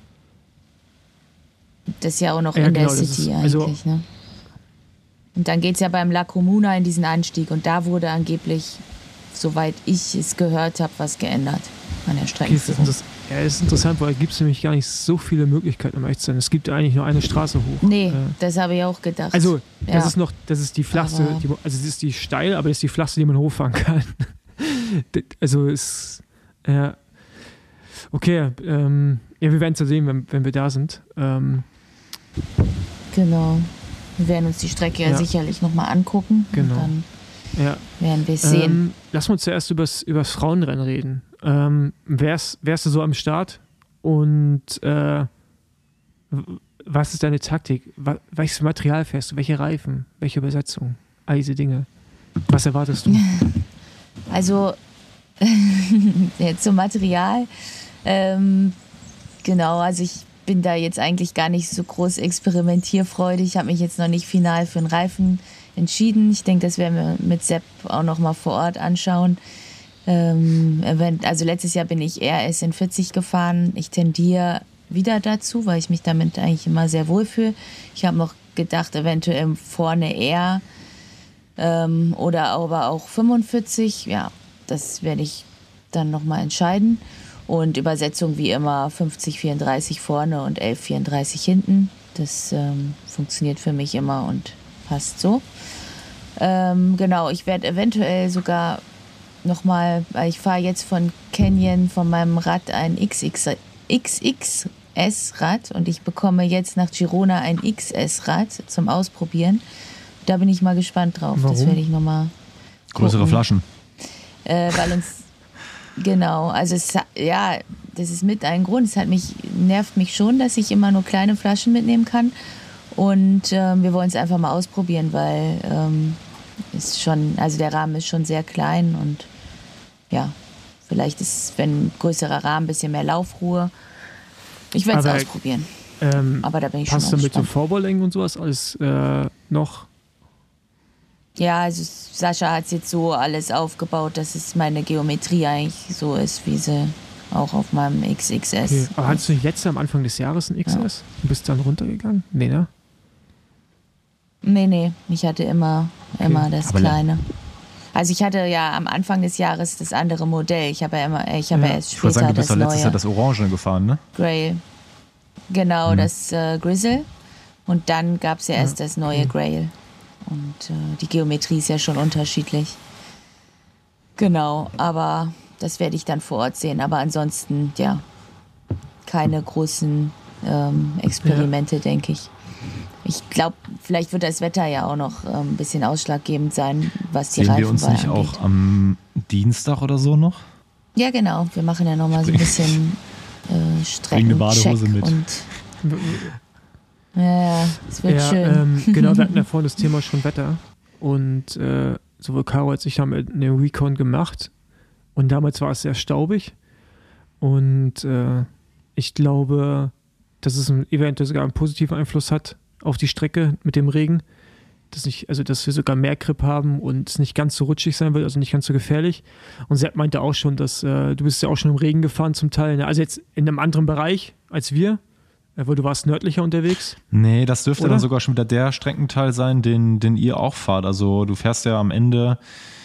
Speaker 2: Das ist ja auch noch
Speaker 3: ja,
Speaker 2: in
Speaker 3: genau,
Speaker 2: der City
Speaker 3: ist,
Speaker 2: eigentlich,
Speaker 3: also,
Speaker 2: ne? Und dann geht es ja beim La Comuna in diesen Anstieg und da wurde angeblich, soweit ich es gehört habe, was geändert an der Streckenführung.
Speaker 3: Okay, das, ja, das ist interessant, weil da gibt es nämlich gar nicht so viele Möglichkeiten, um ehrlich zu sein. Es gibt eigentlich nur eine Straße hoch.
Speaker 2: Nee,
Speaker 3: äh,
Speaker 2: das habe ich auch gedacht.
Speaker 3: Also, das
Speaker 2: ja.
Speaker 3: ist noch, das ist die flachste, die, also das ist die steil, aber das ist die flachste, die man hochfahren kann. Also ist, ja, okay, ähm, ja, wir werden es ja sehen, wenn, wenn wir da sind. Ähm,
Speaker 2: genau. Wir werden uns die Strecke ja, ja sicherlich nochmal angucken.
Speaker 3: Genau.
Speaker 2: Und dann
Speaker 3: ja.
Speaker 2: werden wir es sehen.
Speaker 3: Ähm, lass uns zuerst übers, übers Frauenrennen reden. Ähm, wärst, wärst du so am Start und äh, was ist deine Taktik? Welches Material fährst du? Welche Reifen? Welche Übersetzung? All diese Dinge. Was erwartest du?
Speaker 2: Also, jetzt zum Material. Ähm, genau, also ich bin da jetzt eigentlich gar nicht so groß experimentierfreudig. Ich habe mich jetzt noch nicht final für einen Reifen entschieden. Ich denke, das werden wir mit Sepp auch noch mal vor Ort anschauen. Ähm, also letztes Jahr bin ich eher S N vierzig gefahren. Ich tendiere wieder dazu, weil ich mich damit eigentlich immer sehr wohl fühle. Ich habe noch gedacht, eventuell vorne eher ähm, oder aber auch fünfundvierzig. Ja, das werde ich dann noch mal entscheiden. Und Übersetzung wie immer fünfzig vierunddreißig vorne und elf vierunddreißig hinten. Das ähm, funktioniert für mich immer und passt so. Ähm, genau, ich werde eventuell sogar nochmal, weil ich fahre jetzt von Canyon von meinem Rad ein X X S-Rad und ich bekomme jetzt nach Girona ein X S-Rad zum Ausprobieren. Da bin ich mal gespannt drauf.
Speaker 3: Warum?
Speaker 2: Das werde ich nochmal
Speaker 4: Größere Flaschen.
Speaker 2: Äh, weil uns, genau, also es, ja, das ist mit ein Grund. Es hat mich, nervt mich schon, dass ich immer nur kleine Flaschen mitnehmen kann. Und ähm, wir wollen es einfach mal ausprobieren, weil ähm, ist schon, also der Rahmen ist schon sehr klein und ja, vielleicht ist, wenn ein größerer Rahmen, ein bisschen mehr Laufruhe. Ich werde es
Speaker 3: Aber,
Speaker 2: ausprobieren.
Speaker 3: Ähm,
Speaker 2: Aber da bin ich schon
Speaker 3: passt du mit so
Speaker 2: gespannt.
Speaker 3: Vorbaulenken und sowas alles äh, noch?
Speaker 2: Ja, also Sascha hat es jetzt so alles aufgebaut, dass es meine Geometrie eigentlich so ist, wie sie auch auf meinem X X S.
Speaker 3: Okay. Aber hattest du nicht letztes Jahr am Anfang des Jahres ein X S? Ja. Und bist dann runtergegangen? Nee, ne?
Speaker 2: Nee, nee, ich hatte immer, okay. immer das
Speaker 4: Aber
Speaker 2: Kleine. Also ich hatte ja am Anfang des Jahres das andere Modell. Ich habe ja immer, ich habe ja. ja erst später
Speaker 4: ich sagen, du bist
Speaker 2: das
Speaker 4: doch letztes
Speaker 2: neue
Speaker 4: Jahr das Orange gefahren, ne?
Speaker 2: Grail. Genau, hm. das äh, Grizzle. Und dann gab es ja erst ja. das neue okay. Grail. Und äh, die Geometrie ist ja schon unterschiedlich. Genau, aber das werde ich dann vor Ort sehen. Aber ansonsten, ja, keine großen ähm, Experimente, ja. denke ich. Ich glaube, vielleicht wird das Wetter ja auch noch ähm, ein bisschen ausschlaggebend sein, was die
Speaker 4: Sehen
Speaker 2: Reifenwahl
Speaker 4: wir uns nicht
Speaker 2: angeht.
Speaker 4: auch am Dienstag oder so noch?
Speaker 2: Ja, genau. Wir machen ja nochmal so ein bisschen äh, Streckencheck.
Speaker 4: Badehose mit.
Speaker 2: Und ja, es wird
Speaker 3: ja,
Speaker 2: schön.
Speaker 3: Ähm, genau, wir hatten ja vorhin das Thema schon Wetter. Und äh, sowohl Caro als ich haben eine Recon gemacht. Und damals war es sehr staubig. Und äh, ich glaube, dass es ein, eventuell sogar einen positiven Einfluss hat auf die Strecke mit dem Regen. Dass, nicht, also, dass wir sogar mehr Grip haben und es nicht ganz so rutschig sein wird, also nicht ganz so gefährlich. Und Sepp meinte auch schon, dass äh, du bist ja auch schon im Regen gefahren zum Teil. Ne? Also jetzt in einem anderen Bereich als wir. Weil du warst nördlicher unterwegs?
Speaker 4: Nee, das dürfte
Speaker 3: Oder?
Speaker 4: Dann sogar schon wieder der Streckenteil sein, den, den ihr auch fahrt. Also du fährst ja am Ende,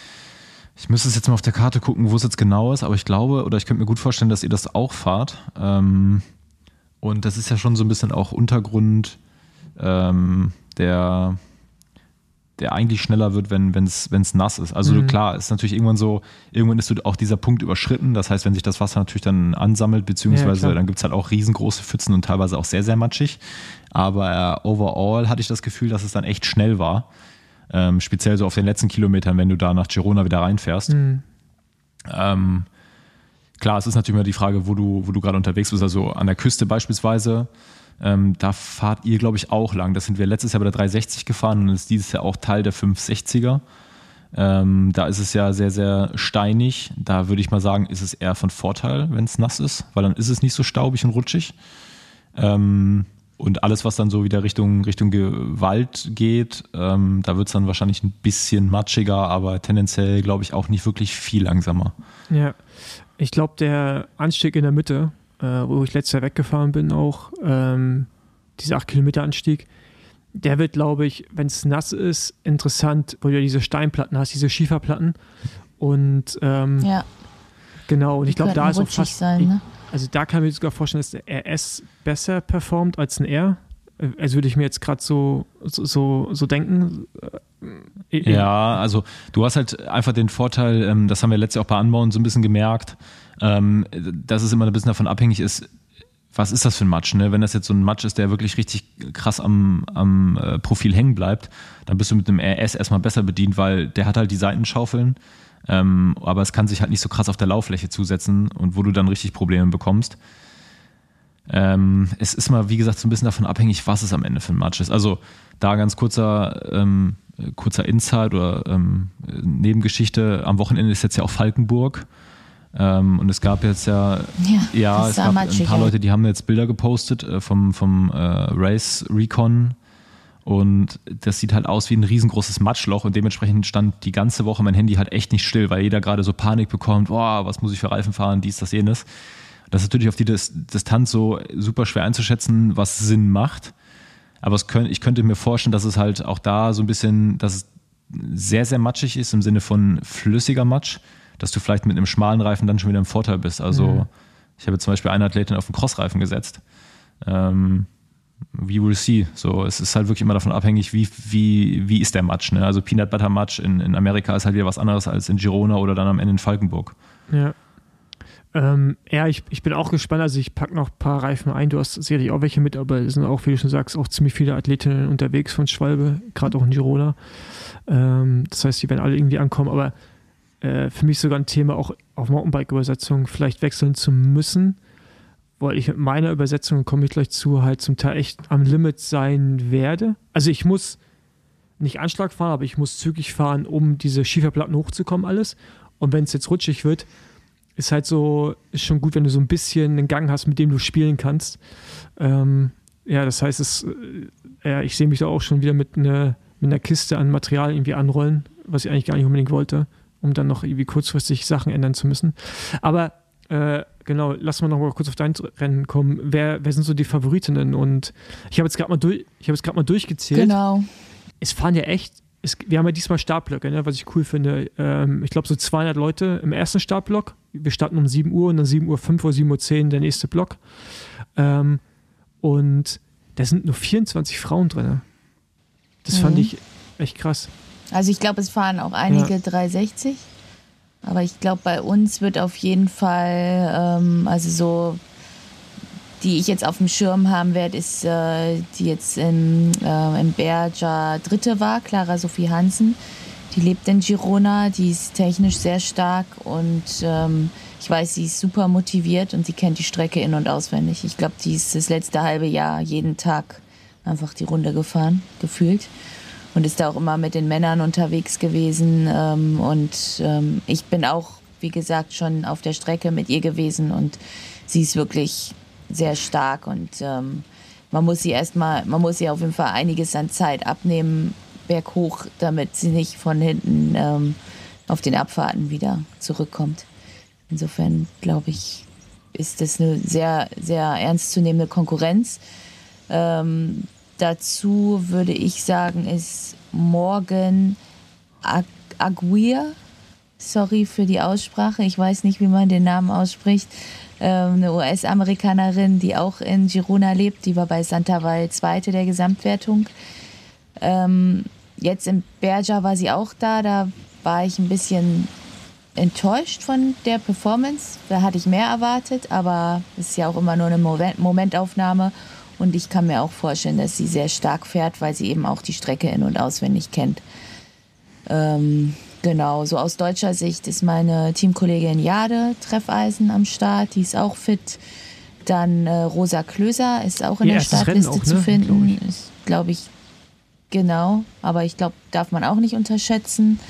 Speaker 4: ich müsste es jetzt mal auf der Karte gucken, wo es jetzt genau ist, aber ich glaube, oder ich könnte mir gut vorstellen, dass ihr das auch fahrt. Ähm, und das ist ja schon so ein bisschen auch Untergrund, ähm, der, der eigentlich schneller wird, wenn es nass ist. Also mhm. klar, ist natürlich irgendwann so, irgendwann ist so auch dieser Punkt überschritten. Das heißt, wenn sich das Wasser natürlich dann ansammelt, beziehungsweise ja, dann gibt es halt auch riesengroße Pfützen und teilweise auch sehr, sehr matschig. Aber äh, overall hatte ich das Gefühl, dass es dann echt schnell war. Ähm, speziell so auf den letzten Kilometern, wenn du da nach Girona wieder reinfährst. Mhm. Ähm, klar, es ist natürlich immer die Frage, wo du, wo du gerade unterwegs bist. Also an der Küste beispielsweise. Ähm, da fahrt ihr, glaube ich, auch lang. Das sind wir letztes Jahr bei der dreihundertsechzig gefahren und ist dieses Jahr auch Teil der fünfhundertsechziger. Ähm, da ist es ja sehr, sehr steinig. Da würde ich mal sagen, ist es eher von Vorteil, wenn es nass ist, weil dann ist es nicht so staubig und rutschig. Ähm, und alles, was dann so wieder Richtung, Richtung Wald geht, ähm, da wird es dann wahrscheinlich ein bisschen matschiger, aber tendenziell, glaube ich, auch nicht wirklich viel langsamer.
Speaker 3: Ja, ich glaube, der Anstieg in der Mitte, Uh, wo ich letztes Jahr weggefahren bin auch, ähm, dieser acht Kilometer Anstieg, der wird, glaube ich, wenn es nass ist, interessant, weil du ja diese Steinplatten hast, diese Schieferplatten und ähm, ja. genau, und ich glaube, da ist auch fast,
Speaker 2: sein, ne?
Speaker 3: also da kann ich mir sogar vorstellen, dass der R S besser performt als ein R, also würde ich mir jetzt gerade so, so, so, so denken.
Speaker 4: Ja, also du hast halt einfach den Vorteil, ähm, das haben wir letztes Jahr auch bei Anbauen so ein bisschen gemerkt, ähm, dass es immer ein bisschen davon abhängig ist, was ist das für ein Matsch, ne? Wenn das jetzt so ein Matsch ist, der wirklich richtig krass am, am äh, Profil hängen bleibt, dann bist du mit einem R S erstmal besser bedient, weil der hat halt die Seitenschaufeln, ähm, aber es kann sich halt nicht so krass auf der Lauffläche zusetzen und wo du dann richtig Probleme bekommst. Ähm, es ist mal, wie gesagt, so ein bisschen davon abhängig, was es am Ende für ein Matsch ist. Also da ganz kurzer, ähm, kurzer Insight oder ähm, Nebengeschichte. Am Wochenende ist jetzt ja auch Falkenburg. Ähm, und es gab jetzt ja,
Speaker 2: ja,
Speaker 4: ja es gab ein paar Leute, die haben jetzt Bilder gepostet äh, vom, vom äh, Race Recon. Und das sieht halt aus wie ein riesengroßes Matschloch und dementsprechend stand die ganze Woche mein Handy halt echt nicht still, weil jeder gerade so Panik bekommt, boah, was muss ich für Reifen fahren, dies, das, jenes. Das ist natürlich auf die Distanz so super schwer einzuschätzen, was Sinn macht. Aber es könnt, ich könnte mir vorstellen, dass es halt auch da so ein bisschen, dass es sehr, sehr matschig ist im Sinne von flüssiger Matsch, dass du vielleicht mit einem schmalen Reifen dann schon wieder im Vorteil bist. Also mhm. ich habe zum Beispiel eine Athletin auf den Crossreifen gesetzt. Ähm, we will see. So, es ist halt wirklich immer davon abhängig, wie, wie, wie ist der Matsch. Ne? Also Peanut Butter Matsch in, in Amerika ist halt wieder was anderes als in Girona oder dann am Ende in Falkenburg.
Speaker 3: Ja. Ähm, ja, ich, ich bin auch gespannt. Also ich packe noch ein paar Reifen ein. Du hast sicherlich auch welche mit, aber es sind auch, wie du schon sagst, auch ziemlich viele Athletinnen unterwegs von Schwalbe, gerade auch in Girona. Ähm, das heißt, die werden alle irgendwie ankommen, aber äh, für mich sogar ein Thema, auch auf Mountainbike-Übersetzung vielleicht wechseln zu müssen, weil ich mit meiner Übersetzung, komme ich gleich zu, halt zum Teil echt am Limit sein werde. Also ich muss nicht Anschlag fahren, aber ich muss zügig fahren, um diese Schieferplatten hochzukommen, alles. Und wenn es jetzt rutschig wird, ist halt so, ist schon gut, wenn du so ein bisschen einen Gang hast, mit dem du spielen kannst. Ähm, ja, das heißt, es, äh, ja, ich sehe mich da auch schon wieder mit, ne, mit einer Kiste an Material irgendwie anrollen, was ich eigentlich gar nicht unbedingt wollte, um dann noch irgendwie kurzfristig Sachen ändern zu müssen. Aber äh, genau, lass mal noch mal kurz auf dein Rennen kommen. Wer, wer sind so die Favoritinnen? Und ich habe jetzt gerade mal, durch, ich hab jetzt gerade mal durchgezählt.
Speaker 2: Genau.
Speaker 3: Es fahren ja echt, es, wir haben ja diesmal Startblöcke, ne, was ich cool finde. Ähm, ich glaube so zweihundert Leute im ersten Startblock. Wir starten um sieben Uhr und dann sieben Uhr fünf oder sieben Uhr zehn der nächste Block. Ähm, und da sind nur vierundzwanzig Frauen drin. Das mhm. fand ich echt krass.
Speaker 2: Also ich glaube, es fahren auch einige ja. dreihundertsechzig. Aber ich glaube, bei uns wird auf jeden Fall, ähm, also so, die ich jetzt auf dem Schirm haben werde, ist, äh, die jetzt in, äh, in Berger Dritte war, Clara Sophie Hansen. Die lebt in Girona, die ist technisch sehr stark und ähm, ich weiß, sie ist super motiviert und sie kennt die Strecke in- und auswendig. Ich glaube, die ist das letzte halbe Jahr jeden Tag einfach die Runde gefahren, gefühlt. Und ist da auch immer mit den Männern unterwegs gewesen. Ähm, und ähm, ich bin auch, wie gesagt, schon auf der Strecke mit ihr gewesen und sie ist wirklich sehr stark und ähm, man muss sie erstmal, man muss sie auf jeden Fall einiges an Zeit abnehmen, berghoch, damit sie nicht von hinten ähm, auf den Abfahrten wieder zurückkommt. Insofern, glaube ich, ist das eine sehr, sehr ernstzunehmende Konkurrenz. Ähm, dazu würde ich sagen, ist Morgan Ag- Aguirre, sorry für die Aussprache, ich weiß nicht, wie man den Namen ausspricht, ähm, eine U S-Amerikanerin, die auch in Girona lebt, die war bei Santaval Zweite der Gesamtwertung. Ähm, Jetzt in Berger war sie auch da, da war ich ein bisschen enttäuscht von der Performance. Da hatte ich mehr erwartet, aber es ist ja auch immer nur eine Momentaufnahme und ich kann mir auch vorstellen, dass sie sehr stark fährt, weil sie eben auch die Strecke in- und auswendig kennt. Ähm, genau, so aus deutscher Sicht ist meine Teamkollegin Jade Treffeisen am Start, die ist auch fit. Dann äh, Rosa Klöser ist auch in
Speaker 3: Ihr
Speaker 2: der Startliste
Speaker 3: auch, ne?
Speaker 2: zu finden,
Speaker 3: Glaub ich.
Speaker 2: ist, glaube ich, genau, aber ich glaube, darf man auch nicht unterschätzen.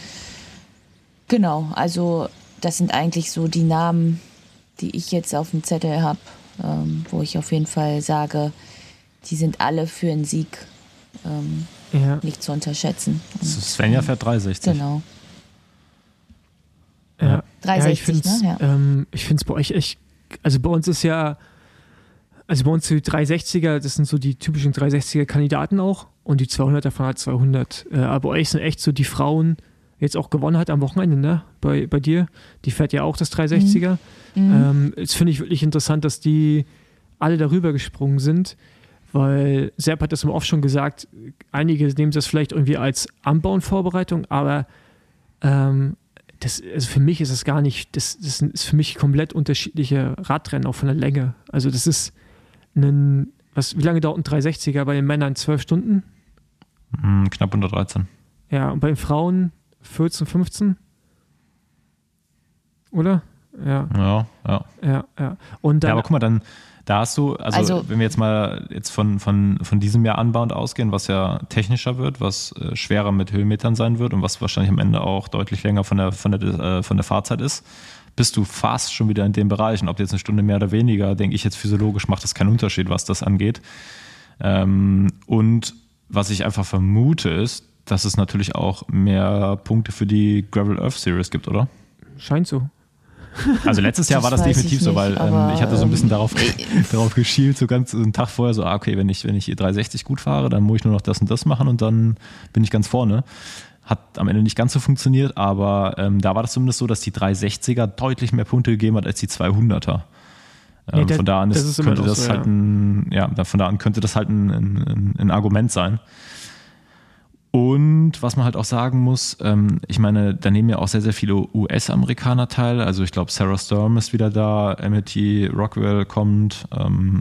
Speaker 2: Genau, also das sind eigentlich so die Namen, die ich jetzt auf dem Zettel habe, ähm, wo ich auf jeden Fall sage, die sind alle für einen Sieg ähm, ja. nicht zu unterschätzen. Und,
Speaker 4: Svenja fährt dreihundertsechzig.
Speaker 2: Genau.
Speaker 3: Ja,
Speaker 2: dreihundertsechzig,
Speaker 3: ja, ich
Speaker 2: ne? Ja.
Speaker 3: Ähm, ich finde es bei euch echt, also bei uns ist ja, also bei uns die dreihundertsechziger, das sind so die typischen dreihundertsechziger-Kandidaten auch und die zweihunderter fahren halt zweihundert. Äh, aber bei euch sind echt so die Frauen, jetzt auch gewonnen hat am Wochenende, ne? Bei, bei dir, die fährt ja auch das dreihundertsechziger. Mhm. Ähm, das finde ich wirklich interessant, dass die alle darüber gesprungen sind, weil Sepp hat das im Off schon gesagt, einige nehmen das vielleicht irgendwie als Anbauen-Vorbereitung, aber ähm, das, also für mich ist es gar nicht, das, das ist für mich komplett unterschiedliche Radrennen, auch von der Länge. Also das ist ein, was, wie lange dauert ein dreihundertsechziger bei den Männern? zwölf Stunden?
Speaker 4: Mm, knapp unter dreizehn.
Speaker 3: Ja, und bei den Frauen vierzehn, fünfzehn? Oder? Ja.
Speaker 4: Ja, ja.
Speaker 3: Ja, ja. Und dann,
Speaker 4: ja, aber guck mal, dann, da hast du, also, also wenn wir jetzt mal jetzt von, von, von diesem Jahr anbauend ausgehen, was ja technischer wird, was äh, schwerer mit Höhenmetern sein wird und was wahrscheinlich am Ende auch deutlich länger von der, von der, äh, von der Fahrzeit ist, bist du fast schon wieder in dem Bereich. Und ob jetzt eine Stunde mehr oder weniger, denke ich jetzt physiologisch, macht das keinen Unterschied, was das angeht. Ähm, und was ich einfach vermute ist, dass es natürlich auch mehr Punkte für die Gravel Earth Series gibt, oder?
Speaker 3: Scheint so.
Speaker 4: Also letztes Jahr
Speaker 2: das
Speaker 4: war das definitiv
Speaker 2: ich
Speaker 4: so, weil
Speaker 2: nicht,
Speaker 4: ähm, ich hatte so ein bisschen
Speaker 2: ähm,
Speaker 4: darauf, darauf geschielt, so ganz einen Tag vorher, so, ah, okay, wenn ich, wenn ich dreihundertsechzig gut fahre, dann muss ich nur noch das und das machen und dann bin ich ganz vorne. Hat am Ende nicht ganz so funktioniert, aber ähm, da war das zumindest so, dass die dreihundertsechziger deutlich mehr Punkte gegeben hat als die zweihunderter. Ähm,
Speaker 3: nee, das,
Speaker 4: von da an
Speaker 3: das
Speaker 4: ist,
Speaker 3: ist
Speaker 4: könnte das
Speaker 3: so,
Speaker 4: halt
Speaker 3: ja.
Speaker 4: ein, ja, von da an könnte das halt ein, ein, ein Argument sein. Und was man halt auch sagen muss, ähm, ich meine, da nehmen ja auch sehr, sehr viele U S-Amerikaner teil. Also ich glaube, Sarah Sturm ist wieder da, Emmett Rockwell kommt. Ähm,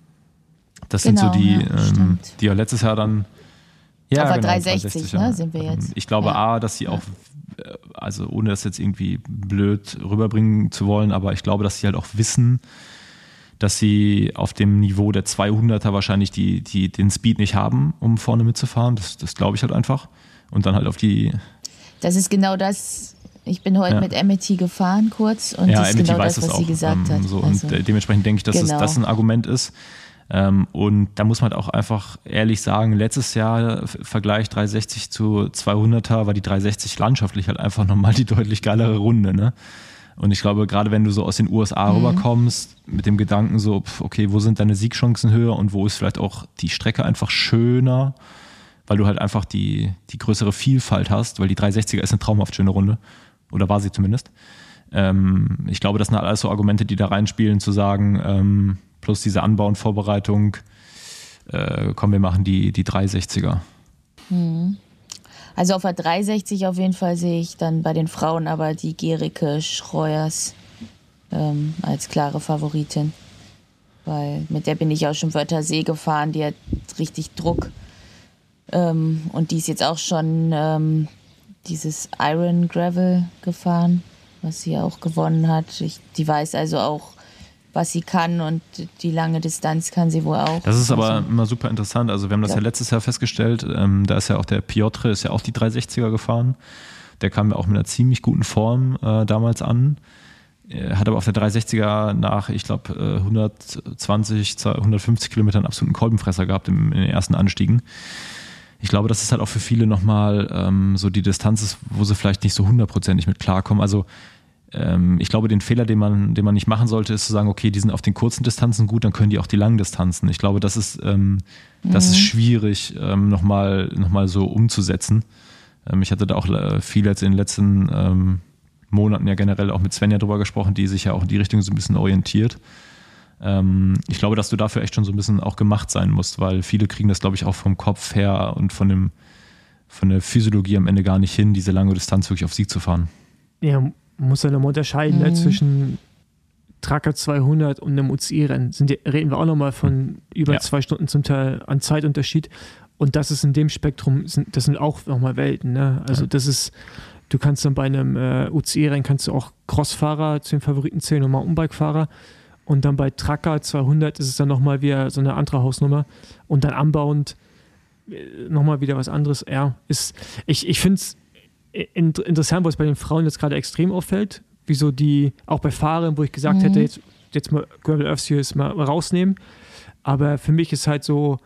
Speaker 4: das
Speaker 2: Genau,
Speaker 4: sind so die,
Speaker 2: ja,
Speaker 4: ähm, die ja letztes Jahr dann ja,
Speaker 2: auf der
Speaker 4: genau,
Speaker 2: dreihundertsechzig,
Speaker 4: ja.
Speaker 2: ne, sind wir jetzt.
Speaker 4: Ich glaube
Speaker 2: ja.
Speaker 4: A, dass sie auch, also ohne das jetzt irgendwie blöd rüberbringen zu wollen, aber ich glaube, dass sie halt auch wissen, dass sie auf dem Niveau der zweihunderter wahrscheinlich die, die, den Speed nicht haben, um vorne mitzufahren. Das, das glaube ich halt einfach. Und dann halt auf die...
Speaker 2: Das ist genau das. Ich bin heute
Speaker 4: Ja.
Speaker 2: mit Emmett gefahren kurz und
Speaker 4: ja,
Speaker 2: das ist
Speaker 4: Emmett
Speaker 2: genau
Speaker 4: weiß
Speaker 2: das,
Speaker 4: es
Speaker 2: was
Speaker 4: auch.
Speaker 2: sie gesagt
Speaker 4: ähm,
Speaker 2: hat.
Speaker 4: So,
Speaker 2: also,
Speaker 4: und dementsprechend denke ich, dass
Speaker 2: genau.
Speaker 4: es, das ein Argument ist. Ähm, und da muss man halt auch einfach ehrlich sagen, letztes Jahr Vergleich dreihundertsechzig zu zweihunderter war die dreihundertsechzig landschaftlich halt einfach nochmal die deutlich geilere Runde, ne? Und ich glaube, gerade wenn du so aus den U S A mhm. rüberkommst, mit dem Gedanken so, okay, wo sind deine Siegchancen höher und wo ist vielleicht auch die Strecke einfach schöner, weil du halt einfach die, die größere Vielfalt hast, weil die dreihundertsechziger ist eine traumhaft schöne Runde. Oder war sie zumindest. Ähm, ich glaube, das sind halt alles so Argumente, die da reinspielen, zu sagen, ähm, plus diese Anbau und Vorbereitung, äh, komm, wir machen die, die dreihundertsechziger.
Speaker 2: Mhm. Also auf der dreihundertsechzig auf jeden Fall sehe ich dann bei den Frauen aber die Gericke Schreuers ähm, als klare Favoritin. Weil mit der bin ich auch schon Wörthersee gefahren, die hat richtig Druck. Ähm, und die ist jetzt auch schon ähm, dieses Iron Gravel gefahren, was sie auch gewonnen hat. Ich, die weiß also auch, was sie kann und die lange Distanz kann sie wohl auch.
Speaker 4: Das ist aber
Speaker 2: also,
Speaker 4: immer super interessant. Also wir haben das ja, ja letztes Jahr festgestellt, ähm, da ist ja auch der Piotr, ist ja auch die dreihundertsechziger gefahren. Der kam ja auch mit einer ziemlich guten Form äh, damals an. Er hat aber auf der dreihundertsechziger nach, ich glaube, hundertzwanzig, hundertfünfzig Kilometern einen absoluten Kolbenfresser gehabt im, in den ersten Anstiegen. Ich glaube, dass es halt auch für viele nochmal ähm, so die Distanz ist, wo sie vielleicht nicht so hundertprozentig mit klarkommen. Also ich glaube, den Fehler, den man, den man nicht machen sollte, ist zu sagen, okay, die sind auf den kurzen Distanzen gut, dann können die auch die langen Distanzen. Ich glaube, das ist, ähm, mhm. das ist schwierig, ähm, nochmal noch mal so umzusetzen. Ähm, ich hatte da auch äh, viel jetzt in den letzten ähm, Monaten ja generell auch mit Svenja drüber gesprochen, die sich ja auch in die Richtung so ein bisschen orientiert. Ähm, ich glaube, dass du dafür echt schon so ein bisschen auch gemacht sein musst, weil viele kriegen das, glaube ich, auch vom Kopf her und von, dem, von der Physiologie am Ende gar nicht hin, diese lange Distanz wirklich auf Sieg zu fahren.
Speaker 3: Ja, man muss ja nochmal unterscheiden mhm. ne, zwischen Tracker zweihundert und einem U C I-Rennen. Sind die, reden wir auch nochmal von über ja. zwei Stunden zum Teil an Zeitunterschied. Und das ist in dem Spektrum, sind, das sind auch nochmal Welten. Ne? Also ja. das ist, du kannst dann bei einem äh, U C I-Rennen kannst du auch Crossfahrer zu den Favoriten zählen und Mountainbike-Fahrer. Und dann bei Tracker zweihundert ist es dann nochmal wieder so eine andere Hausnummer. Und dann anbauend nochmal wieder was anderes. Ja, ist, ich, ich finde es interessant, was bei den Frauen jetzt gerade extrem auffällt, wieso die, auch bei Fahrern, wo ich gesagt mhm. hätte, jetzt, jetzt mal Gravel Earth Series mal rausnehmen, aber für mich ist halt so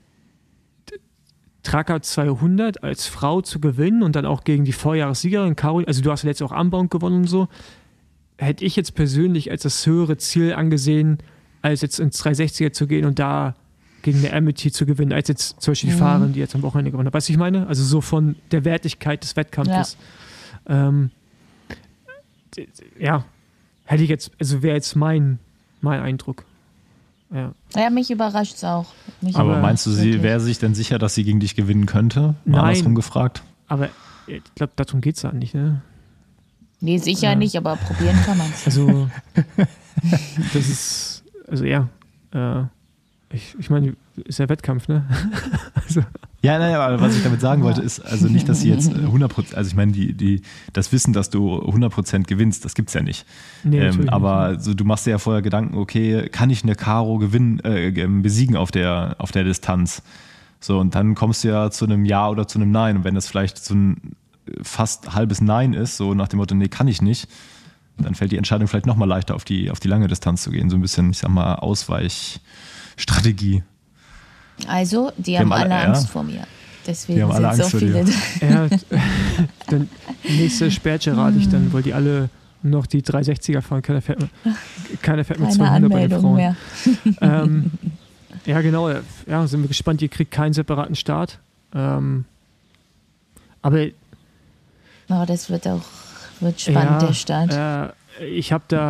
Speaker 3: Tracker zweihundert als Frau zu gewinnen und dann auch gegen die Vorjahressiegerin Caro, also du hast ja jetzt auch Anbauend gewonnen und so, hätte ich jetzt persönlich als das höhere Ziel angesehen, als jetzt ins dreihundertsechziger zu gehen und da gegen eine Amity zu gewinnen, als jetzt zum Beispiel die mhm. Fahrerin, die jetzt am Wochenende gewonnen hat. Weißt du, ich meine? Also so von der Wertigkeit des Wettkampfes. Ja, ähm, ja hätte ich jetzt, also wäre jetzt mein, mein Eindruck. Ja,
Speaker 2: ja mich überrascht es auch. Mich
Speaker 4: aber meinst du, sie wäre sich denn sicher, dass sie gegen dich gewinnen könnte? Mal
Speaker 3: Nein.
Speaker 4: andersrum gefragt.
Speaker 3: Aber ich glaube, darum geht es ja nicht, ne?
Speaker 2: Nee, sicher ja. nicht, aber probieren kann man es.
Speaker 3: Also, das ist, also ja, äh, Ich, ich meine, ist ja Wettkampf, ne? also.
Speaker 4: Ja, naja, aber was ich damit sagen wollte, ist also nicht, dass sie jetzt hundert Prozent, also ich meine, die, die, das Wissen, dass du hundert Prozent gewinnst, das gibt's ja nicht. Nee, ähm, aber nicht. So, du machst dir ja vorher Gedanken, okay, kann ich eine Karo gewinnen, äh, besiegen auf der, auf der Distanz? So, und dann kommst du ja zu einem Ja oder zu einem Nein. Und wenn das vielleicht so ein fast halbes Nein ist, so nach dem Motto, nee, kann ich nicht, dann fällt die Entscheidung vielleicht nochmal leichter, auf die, auf die lange Distanz zu gehen. So ein bisschen, ich sag mal, Ausweich. Strategie.
Speaker 2: Also, die, die haben, haben alle, alle Angst ja. vor mir. Deswegen sind Angst so viele.
Speaker 3: Ja, dann nächste Sperrche rate ich dann, weil die alle noch die dreihundertsechziger fahren. Keiner fährt mit, keiner fährt mit zweihundert bei den Frauen. Mehr. ähm, ja, genau. Ja, sind wir gespannt. Ihr kriegt keinen separaten Start. Ähm, aber
Speaker 2: oh, das wird auch wird spannend,
Speaker 3: ja,
Speaker 2: der Start.
Speaker 3: Äh, ich habe da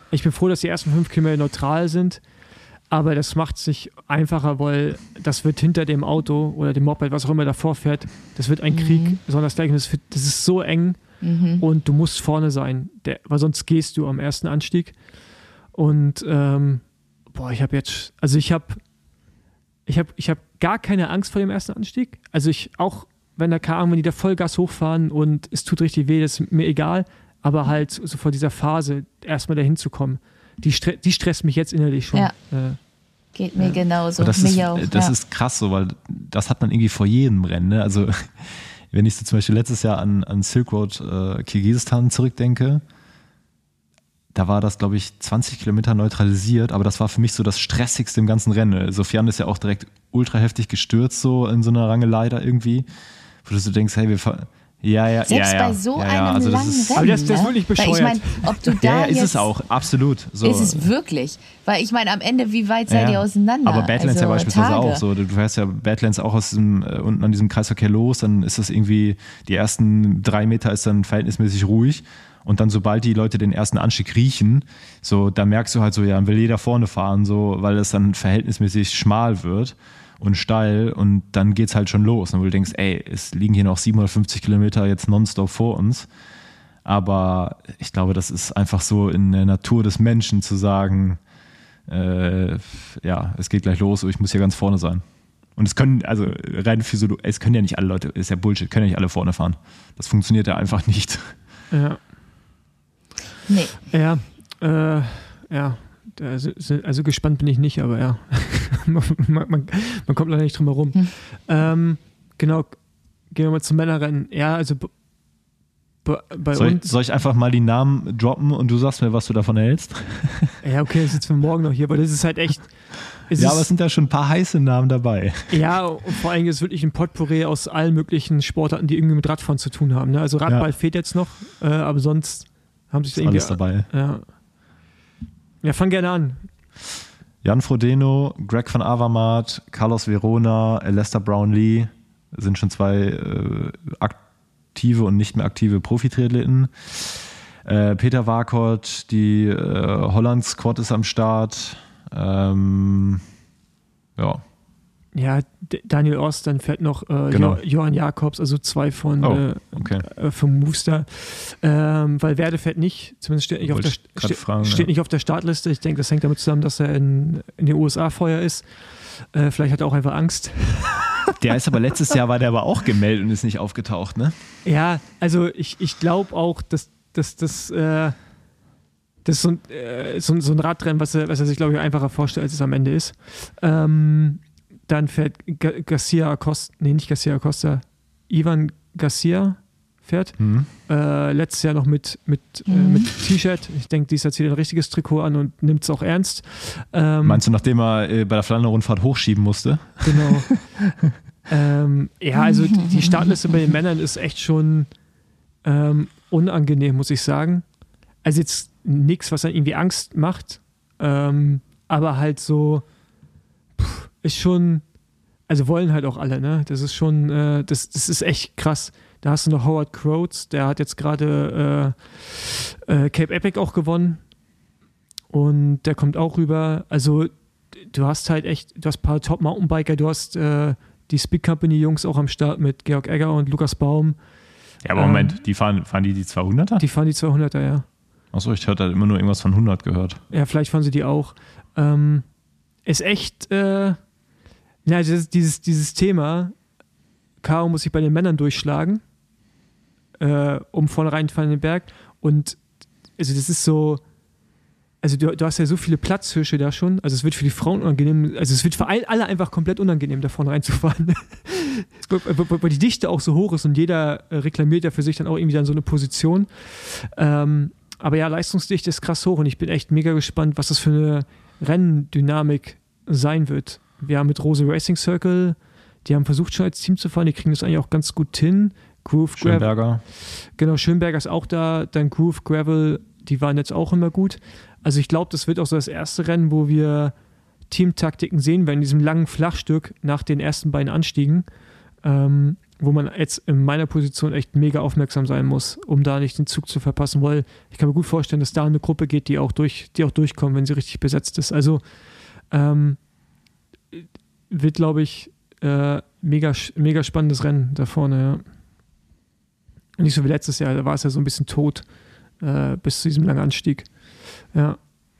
Speaker 3: Ich bin froh, dass die ersten fünf Kilometer neutral sind, aber das macht es nicht einfacher, weil das wird hinter dem Auto oder dem Moped, was auch immer davor fährt, das wird ein mhm. Krieg, sondern das, das ist so eng mhm. und du musst vorne sein, der, weil sonst gehst du am ersten Anstieg. Und ähm, boah, ich habe jetzt, also ich habe ich habe ich hab gar keine Angst vor dem ersten Anstieg. Also ich auch, wenn da keine Ahnung, wenn die da Vollgas hochfahren und es tut richtig weh, das ist mir egal, aber halt so vor dieser Phase erstmal dahin zu kommen, die, stre- die stresst mich jetzt innerlich schon.
Speaker 2: Ja.
Speaker 3: Äh,
Speaker 2: Geht mir ja. genauso.
Speaker 4: Das,
Speaker 2: mich
Speaker 4: ist,
Speaker 2: auch.
Speaker 4: das
Speaker 2: ja.
Speaker 4: ist krass so, weil das hat man irgendwie vor jedem Rennen. Ne? Also wenn ich so zum Beispiel letztes Jahr an, an Silk Road äh, Kirgisistan zurückdenke, da war das, glaube ich, zwanzig Kilometer neutralisiert, aber das war für mich so das Stressigste im ganzen Rennen. Sofian ist ja auch direkt ultra heftig gestürzt, so in so einer Rangelei da irgendwie, wo du so denkst, hey, wir fahren. Ja, ja,
Speaker 2: Selbst
Speaker 4: ja, ja.
Speaker 2: bei so
Speaker 4: ja,
Speaker 2: einem
Speaker 4: ja. Also
Speaker 2: langen
Speaker 4: das ist,
Speaker 2: Rennen.
Speaker 3: Aber das, das ist wirklich bescheuert.
Speaker 2: Ich meine, ob du da
Speaker 4: ja, ja, ist
Speaker 2: jetzt,
Speaker 4: es auch, absolut. So.
Speaker 2: Ist es wirklich? Weil ich meine, am Ende, wie weit seid
Speaker 4: ja.
Speaker 2: ihr auseinander?
Speaker 4: Aber Badlands
Speaker 2: also,
Speaker 4: ja beispielsweise
Speaker 2: Tage.
Speaker 4: auch so. Du fährst ja Badlands auch aus diesem, äh, unten an diesem Kreisverkehr los, dann ist das irgendwie, die ersten drei Meter ist dann verhältnismäßig ruhig. Und dann, sobald die Leute den ersten Anstieg riechen, so, da merkst du halt so, ja, dann will jeder vorne fahren, so, weil es dann verhältnismäßig schmal wird und steil und dann geht's halt schon los. Und du denkst, ey, es liegen hier noch siebenhundertfünfzig Kilometer jetzt nonstop vor uns. Aber ich glaube, das ist einfach so in der Natur des Menschen zu sagen, äh, ja, es geht gleich los, ich muss hier ganz vorne sein. Und es können, also rein physiologisch, es können ja nicht alle Leute, ist ja Bullshit, können ja nicht alle vorne fahren. Das funktioniert ja einfach nicht.
Speaker 3: Ja.
Speaker 2: Nee.
Speaker 3: Ja, äh, ja. Also, also gespannt bin ich nicht, aber ja. man, man, man kommt leider nicht drum herum. Hm. Ähm, genau, gehen wir mal zum Männerrennen. Ja, also b- b- bei
Speaker 4: soll,
Speaker 3: uns.
Speaker 4: Ich, soll ich einfach mal die Namen droppen und du sagst mir, was du davon hältst?
Speaker 3: Ja, okay, das ist jetzt für morgen noch hier, aber das ist halt echt. Es
Speaker 4: ja,
Speaker 3: ist,
Speaker 4: aber es sind ja schon ein paar heiße Namen dabei.
Speaker 3: Ja, und vor allem ist es wirklich ein Potpourri aus allen möglichen Sportarten, die irgendwie mit Radfahren zu tun haben. Ne? Also Radball ja. fehlt jetzt noch, äh, aber sonst haben sich da irgendwie.
Speaker 4: Alles dabei.
Speaker 3: Ja. Ja, fang gerne an.
Speaker 4: Jan Frodeno, Greg van Avermaet, Carlos Verona, Lester Brownlee sind schon zwei äh, aktive und nicht mehr aktive Profi-Triathleten. Äh, Peter Warkot, die äh, Holland-Squad ist am Start. Ähm, ja.
Speaker 3: Ja, D- Daniel Ost, dann fährt noch äh,
Speaker 4: genau.
Speaker 3: jo- Johann Jakobs, also zwei von
Speaker 4: oh,
Speaker 3: äh,
Speaker 4: okay.
Speaker 3: äh, vom Movistar. Ähm, weil Werde fährt nicht, zumindest steht nicht, auf der, ste-
Speaker 4: fragen,
Speaker 3: steht
Speaker 4: ja.
Speaker 3: nicht auf der Startliste. Ich denke, das hängt damit zusammen, dass er in, in den U S A vorher ist. Äh, vielleicht hat er auch einfach Angst.
Speaker 4: Der ist aber letztes Jahr, war der aber auch gemeldet und ist nicht aufgetaucht, ne?
Speaker 3: Ja, also ich, ich glaube auch, dass das dass, äh, das ist so ein, äh, so, so ein Radrennen, was er, was er sich, glaube ich, einfacher vorstellt, als es am Ende ist. Ähm, Dann fährt G- Garcia Acosta, nee, nicht Garcia Acosta, Ivan Garcia fährt. Mhm. Äh, letztes Jahr noch mit, mit, mhm. äh, mit T-Shirt. Ich denke, dies hat zieht ein richtiges Trikot an und nimmt es auch ernst. Ähm,
Speaker 4: Meinst du, nachdem er äh, bei der Flandern-Rundfahrt hochschieben musste?
Speaker 3: Genau. ähm, ja, also die, die Startliste bei den Männern ist echt schon ähm, unangenehm, muss ich sagen. Also jetzt nichts, was dann irgendwie Angst macht, ähm, aber halt so pff, ist schon, also wollen halt auch alle, ne? Das ist schon, äh, das, das ist echt krass. Da hast du noch Howard Croats, der hat jetzt gerade äh, äh, Cape Epic auch gewonnen und der kommt auch rüber. Also du hast halt echt, du hast ein paar Top-Mountainbiker, du hast äh, die Speed Company Jungs auch am Start mit Georg Egger und Lukas Baum.
Speaker 4: Ja, aber Moment, ähm, die fahren, fahren die die zweihunderter?
Speaker 3: Die fahren die zweihunderter, ja.
Speaker 4: Achso, ich hatte halt immer nur irgendwas von hundert gehört.
Speaker 3: Ja, vielleicht fahren sie die auch. Ähm, ist echt, äh, ja, dieses, dieses, dieses Thema, Caro muss sich bei den Männern durchschlagen, äh, um vorne reinzufahren in den Berg. Und also das ist so, also du, du hast ja so viele Platzhirsche da schon, also es wird für die Frauen unangenehm, also es wird für alle einfach komplett unangenehm, da vorne reinzufahren. Weil die Dichte auch so hoch ist und jeder reklamiert ja für sich dann auch irgendwie dann so eine Position. Ähm, aber ja, Leistungsdichte ist krass hoch und ich bin echt mega gespannt, was das für eine Renndynamik sein wird. Wir haben mit Rose Racing Circle, die haben versucht schon als Team zu fahren, die kriegen das eigentlich auch ganz gut hin. Groove
Speaker 4: Schönberger.
Speaker 3: Gravel, genau, Schönberger ist auch da, dann Groove Gravel, die waren jetzt auch immer gut. Also ich glaube, das wird auch so das erste Rennen, wo wir Teamtaktiken sehen werden, in diesem langen Flachstück nach den ersten beiden Anstiegen. Ähm, wo man jetzt in meiner Position echt mega aufmerksam sein muss, um da nicht den Zug zu verpassen, weil ich kann mir gut vorstellen, dass da eine Gruppe geht, die auch durch, die auch durchkommt, wenn sie richtig besetzt ist. Also ähm, wird, glaube ich, äh, mega, mega spannendes Rennen da vorne, ja. Nicht so wie letztes Jahr, da war es ja so ein bisschen tot äh, bis zu diesem langen Anstieg. Ja.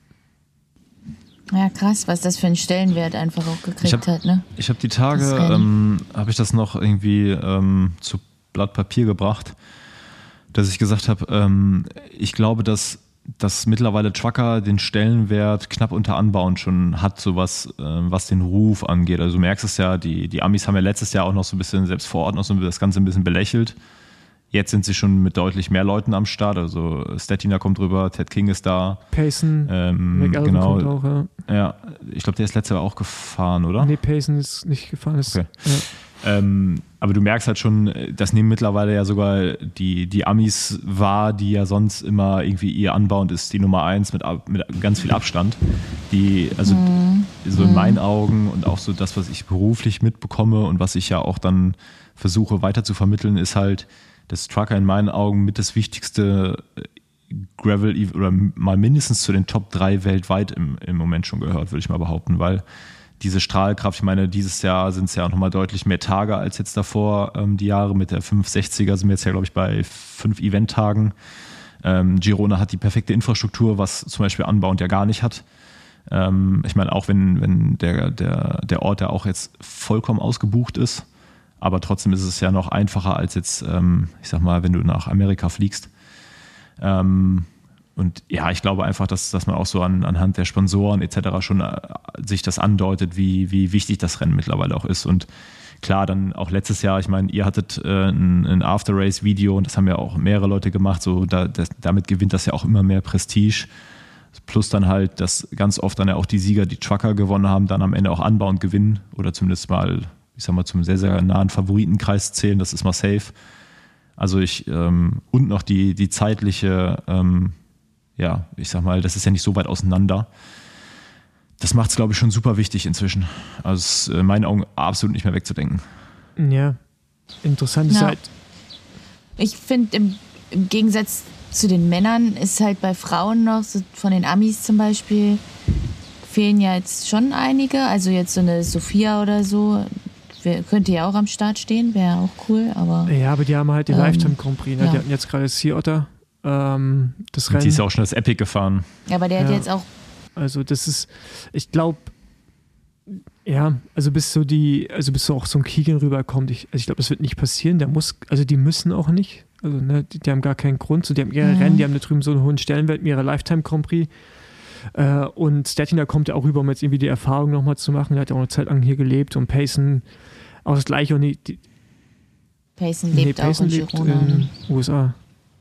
Speaker 2: Ja, krass, was das für einen Stellenwert einfach auch gekriegt
Speaker 4: ich hab,
Speaker 2: hat, ne?
Speaker 4: Ich habe die Tage, ähm, habe ich das noch irgendwie ähm, zu Blatt Papier gebracht, dass ich gesagt habe, ähm, ich glaube, dass, dass mittlerweile Trucker den Stellenwert knapp unter Unbound schon hat, so was, äh, was den Ruf angeht. Also du merkst es ja, die, die Amis haben ja letztes Jahr auch noch so ein bisschen, selbst vor Ort noch so das Ganze ein bisschen belächelt. Jetzt sind sie schon mit deutlich mehr Leuten am Start. Also Stettiner kommt rüber, Ted King ist da.
Speaker 3: Payson,
Speaker 4: ähm,
Speaker 3: McElvin
Speaker 4: genau.
Speaker 3: kommt auch, ja.
Speaker 4: Ja, ich glaube, der ist letztes Jahr auch gefahren, oder?
Speaker 3: Nee, Payson ist nicht gefahren. Ist,
Speaker 4: okay.
Speaker 3: Ja.
Speaker 4: Ähm, aber du merkst halt schon, das nehmen mittlerweile ja sogar die, die Amis wahr, die ja sonst immer irgendwie ihr Unbound ist, die Nummer eins mit, mit ganz viel Abstand. Die, also
Speaker 2: Mhm.
Speaker 4: so in meinen Augen und auch so das, was ich beruflich mitbekomme und was ich ja auch dann versuche weiter zu vermitteln, ist halt, dass Trucker in meinen Augen mit das wichtigste Gravel oder mal mindestens zu den Top drei weltweit im, im Moment schon gehört, würde ich mal behaupten, weil diese Strahlkraft, ich meine, dieses Jahr sind es ja auch nochmal deutlich mehr Tage als jetzt davor, ähm, die Jahre mit der fünf sechziger sind wir jetzt ja, glaube ich, bei fünf Eventtagen. Ähm, Girona hat die perfekte Infrastruktur, was zum Beispiel Unbound ja gar nicht hat. Ähm, ich meine, auch wenn, wenn der, der, der Ort ja auch jetzt vollkommen ausgebucht ist, aber trotzdem ist es ja noch einfacher als jetzt, ähm, ich sag mal, wenn du nach Amerika fliegst. Ähm, und ja, ich glaube einfach, dass, dass man auch so an, anhand der Sponsoren et cetera schon äh, sich das andeutet, wie, wie wichtig das Rennen mittlerweile auch ist. Und klar, dann auch letztes Jahr, ich meine, ihr hattet äh, ein, ein After-Race-Video und das haben ja auch mehrere Leute gemacht, so da, das, damit gewinnt das ja auch immer mehr Prestige. Plus dann halt, dass ganz oft dann ja auch die Sieger, die Trucker gewonnen haben, dann am Ende auch Unbound gewinnen oder zumindest mal, ich sag mal, zum sehr, sehr nahen Favoritenkreis zählen, das ist mal safe. Also ich, ähm, und noch die, die zeitliche, ähm, ja, ich sag mal, das ist ja nicht so weit auseinander. Das macht es, glaube ich, schon super wichtig inzwischen. Also ist in meinen Augen absolut nicht mehr wegzudenken.
Speaker 3: Ja, interessant ist
Speaker 2: Ja.
Speaker 3: halt.
Speaker 2: Ich finde, im, im Gegensatz zu den Männern ist halt bei Frauen noch, so von den Amis zum Beispiel, fehlen ja jetzt schon einige. Also jetzt so eine Sophia oder so, wär, könnte ja auch am Start stehen, wäre auch cool, aber...
Speaker 3: Ja, aber die haben halt den
Speaker 2: Ähm,
Speaker 3: Lifetime Grand Prix. Ne?
Speaker 2: ja.
Speaker 3: Die hatten jetzt gerade Sea Otter. Ähm, das
Speaker 4: Und
Speaker 3: Rennen.
Speaker 4: die ist ja auch schon das Epic gefahren.
Speaker 2: Aber der hat
Speaker 3: Ja.
Speaker 2: jetzt auch...
Speaker 3: Also das ist, ich glaube, ja, also bis so die, also bis so auch so ein Keegan rüberkommt, ich, also ich glaube, das wird nicht passieren. Der muss, also die müssen auch nicht. Also ne, die, die haben gar keinen Grund. So, die haben ihre
Speaker 2: Mhm.
Speaker 3: Rennen, die haben da drüben so einen hohen Stellenwert mit ihrer Lifetime Grand Prix. Äh, und Stettiner kommt ja auch rüber, um jetzt irgendwie die Erfahrung nochmal zu machen. Der hat ja auch eine Zeit lang hier gelebt und Payson auch das Gleiche. Und die, die,
Speaker 2: Payson
Speaker 3: nee,
Speaker 2: lebt
Speaker 3: Payson
Speaker 2: auch in
Speaker 3: lebt
Speaker 2: Girona.
Speaker 3: in U S A.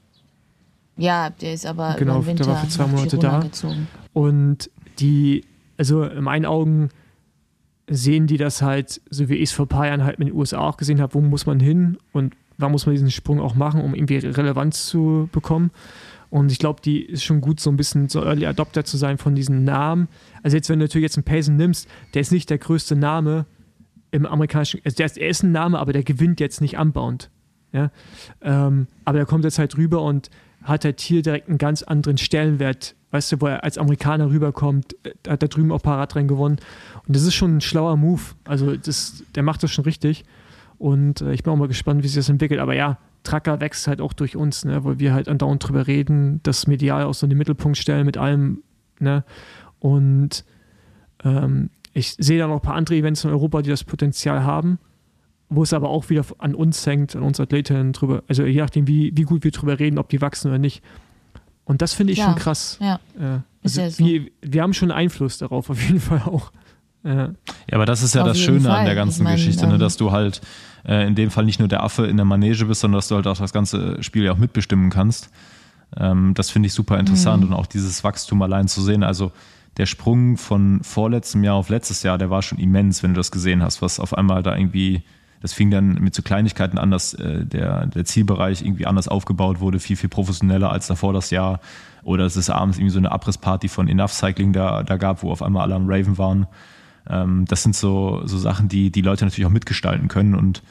Speaker 2: Ja, der ist aber
Speaker 3: Genau,
Speaker 2: über den
Speaker 3: der
Speaker 2: Winter
Speaker 3: war für zwei
Speaker 2: nach
Speaker 3: Monate
Speaker 2: Girona
Speaker 3: da.
Speaker 2: gezogen.
Speaker 3: Und die, also in meinen Augen sehen die das halt, so wie ich es vor ein paar Jahren halt mit den U S A auch gesehen habe, wo muss man hin und wann muss man diesen Sprung auch machen, um irgendwie Relevanz zu bekommen. Und ich glaube, die ist schon gut, so ein bisschen so Early Adopter zu sein von diesen Namen. Also jetzt, wenn du natürlich jetzt einen Payson nimmst, der ist nicht der größte Name im amerikanischen, also der ist, er ist ein Name, aber der gewinnt jetzt nicht Unbound. Ja? Ähm, aber der kommt jetzt halt rüber und hat halt hier direkt einen ganz anderen Stellenwert, weißt du, wo er als Amerikaner rüberkommt, hat da drüben auch ein paar Radrennen gewonnen. Und das ist schon ein schlauer Move. Also das, der macht das schon richtig. Und äh, ich bin auch mal gespannt, wie sich das entwickelt. Aber ja, Trucker wächst halt auch durch uns, ne, weil wir halt andauernd drüber reden, das medial auch so in den Mittelpunkt stellen mit allem. Ne? Und ähm, ich sehe da noch ein paar andere Events in Europa, die das Potenzial haben, wo es aber auch wieder an uns hängt, an uns Athletinnen drüber, also je nachdem, wie, wie gut wir drüber reden, ob die wachsen oder nicht. Und das finde ich
Speaker 2: Ja,
Speaker 3: schon krass.
Speaker 2: Ja,
Speaker 3: Ja.
Speaker 2: ist
Speaker 3: Also
Speaker 2: ja so.
Speaker 3: wir, wir haben schon Einfluss darauf, auf jeden Fall auch. Ja.
Speaker 4: Ja, aber das ist ja
Speaker 2: Auf
Speaker 4: das
Speaker 2: jeden
Speaker 4: Schöne an
Speaker 2: Fall.
Speaker 4: der ganzen
Speaker 2: Ich mein,
Speaker 4: Geschichte, ne?
Speaker 2: ähm,
Speaker 4: Dass du halt äh, in dem Fall nicht nur der Affe in der Manege bist, sondern dass du halt auch das ganze Spiel ja auch mitbestimmen kannst. Ähm, das finde ich super interessant
Speaker 2: Mhm.
Speaker 4: und auch dieses Wachstum allein zu sehen. Also der Sprung von vorletztem Jahr auf letztes Jahr, der war schon immens, wenn du das gesehen hast, was auf einmal da irgendwie, das fing dann mit so Kleinigkeiten an, dass äh, der, der Zielbereich irgendwie anders aufgebaut wurde, viel, viel professioneller als davor das Jahr. Oder dass es abends irgendwie so eine Abrissparty von Enough Cycling da, da gab, wo auf einmal alle am Raven waren. Ähm, das sind so, so Sachen, die die Leute natürlich auch mitgestalten können und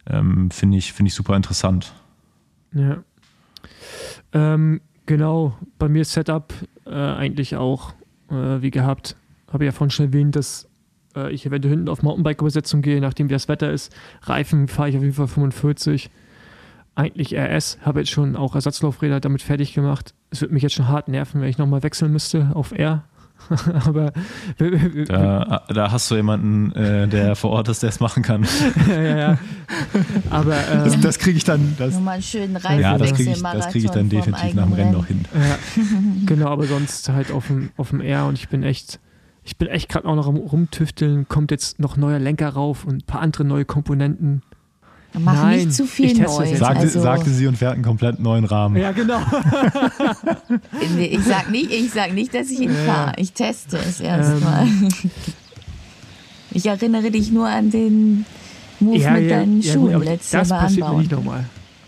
Speaker 4: ähm, finde ich, find ich super interessant.
Speaker 3: Ja. Ähm, genau, bei mir Setup äh, eigentlich auch äh, wie gehabt. Habe ja vorhin schon erwähnt, dass äh, ich eventuell hinten auf Mountainbike-Übersetzung gehe, nachdem wie das Wetter ist. Reifen fahre ich auf jeden Fall fünfundvierzig. Eigentlich R S, habe jetzt schon auch Ersatzlaufräder damit fertig gemacht. Es würde mich jetzt schon hart nerven, wenn ich nochmal wechseln müsste auf R. Aber
Speaker 4: da, da hast du jemanden, äh, der vor Ort ist, der es machen kann.
Speaker 3: ja, ja, ja. Aber ähm,
Speaker 4: das, das kriege ich dann. Das,
Speaker 2: Nur mal einen schönen Reifenwechsel.
Speaker 4: Ja, das kriege ich, das krieg ich dann definitiv nach dem Rennen noch hin.
Speaker 3: Ja, genau, aber sonst halt auf dem, auf dem R und ich bin echt, ich bin echt gerade auch noch am Rumtüfteln. Kommt jetzt noch neuer Lenker rauf und ein paar andere neue Komponenten.
Speaker 2: Mach
Speaker 3: Nein,
Speaker 2: nicht zu viel neu.
Speaker 4: Sagte,
Speaker 2: also,
Speaker 4: sagte sie und fährt einen komplett neuen Rahmen.
Speaker 3: Ja, genau.
Speaker 2: nee, ich sag nicht, ich sag nicht, dass ich ihn
Speaker 3: Ja.
Speaker 2: fahre. Ich teste es erstmal. Ähm. Ich erinnere dich nur an den Move
Speaker 3: Ja,
Speaker 2: mit
Speaker 3: ja,
Speaker 2: deinen
Speaker 3: ja,
Speaker 2: Schuhen
Speaker 3: gut,
Speaker 2: letztes Jahr
Speaker 3: das
Speaker 2: beim
Speaker 3: passiert mir
Speaker 2: Anbauen.
Speaker 3: nicht nochmal.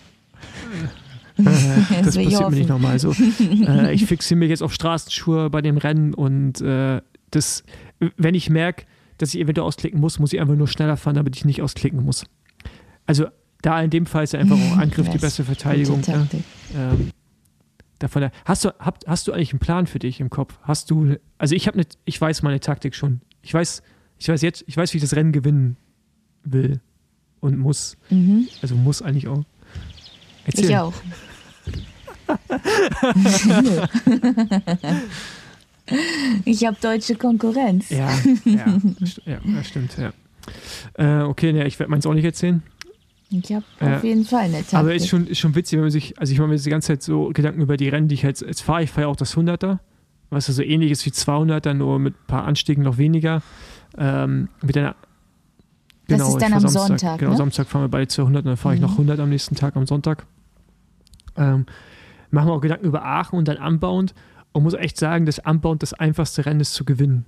Speaker 3: das
Speaker 2: Das will ich
Speaker 3: passiert mir nicht
Speaker 2: hoffen.
Speaker 3: nochmal. Also, äh, ich fixiere mich jetzt auf Straßenschuhe bei dem Rennen und äh, das, wenn ich merke, dass ich eventuell ausklicken muss, muss ich einfach nur schneller fahren, damit ich nicht ausklicken muss. Also da in dem Fall ist ja einfach auch Angriff die
Speaker 2: Das
Speaker 3: beste
Speaker 2: ist
Speaker 3: Verteidigung.
Speaker 2: gute
Speaker 3: Ne?
Speaker 2: Taktik.
Speaker 3: Ähm, davon her. Hast du, hab, hast du eigentlich einen Plan für dich im Kopf? Hast du, also ich habe eine, ich weiß meine Taktik schon. Ich weiß, ich weiß jetzt, ich weiß, wie ich das Rennen gewinnen will und muss.
Speaker 2: Mhm.
Speaker 3: Also muss eigentlich auch. Erzähl.
Speaker 2: Ich auch. Ich habe deutsche Konkurrenz.
Speaker 3: Ja, ja, st- ja, das stimmt, ja. Äh, okay, ne, ich werde meins auch nicht erzählen.
Speaker 2: Ich habe
Speaker 3: Ja.
Speaker 2: auf jeden Fall eine Taktik.
Speaker 3: Aber ist schon, ist schon witzig, wenn man sich, also ich mache mir jetzt die ganze Zeit so Gedanken über die Rennen, die ich jetzt, jetzt fahre. Ich fahre ja auch das hunderter, was ja so ähnlich ist wie zweihunderter, nur mit ein paar Anstiegen noch weniger. Ähm, mit einer,
Speaker 2: Das
Speaker 3: genau,
Speaker 2: ist dann
Speaker 3: ich fahr
Speaker 2: am
Speaker 3: Samstag,
Speaker 2: Sonntag,
Speaker 3: Genau,
Speaker 2: ne?
Speaker 3: Samstag fahren wir beide zweihundert und dann fahre ich
Speaker 2: Mhm.
Speaker 3: noch hundert am nächsten Tag am Sonntag. Ähm, machen wir auch Gedanken über Aachen und dann Unbound und muss echt sagen, dass Unbound das einfachste Rennen ist zu gewinnen.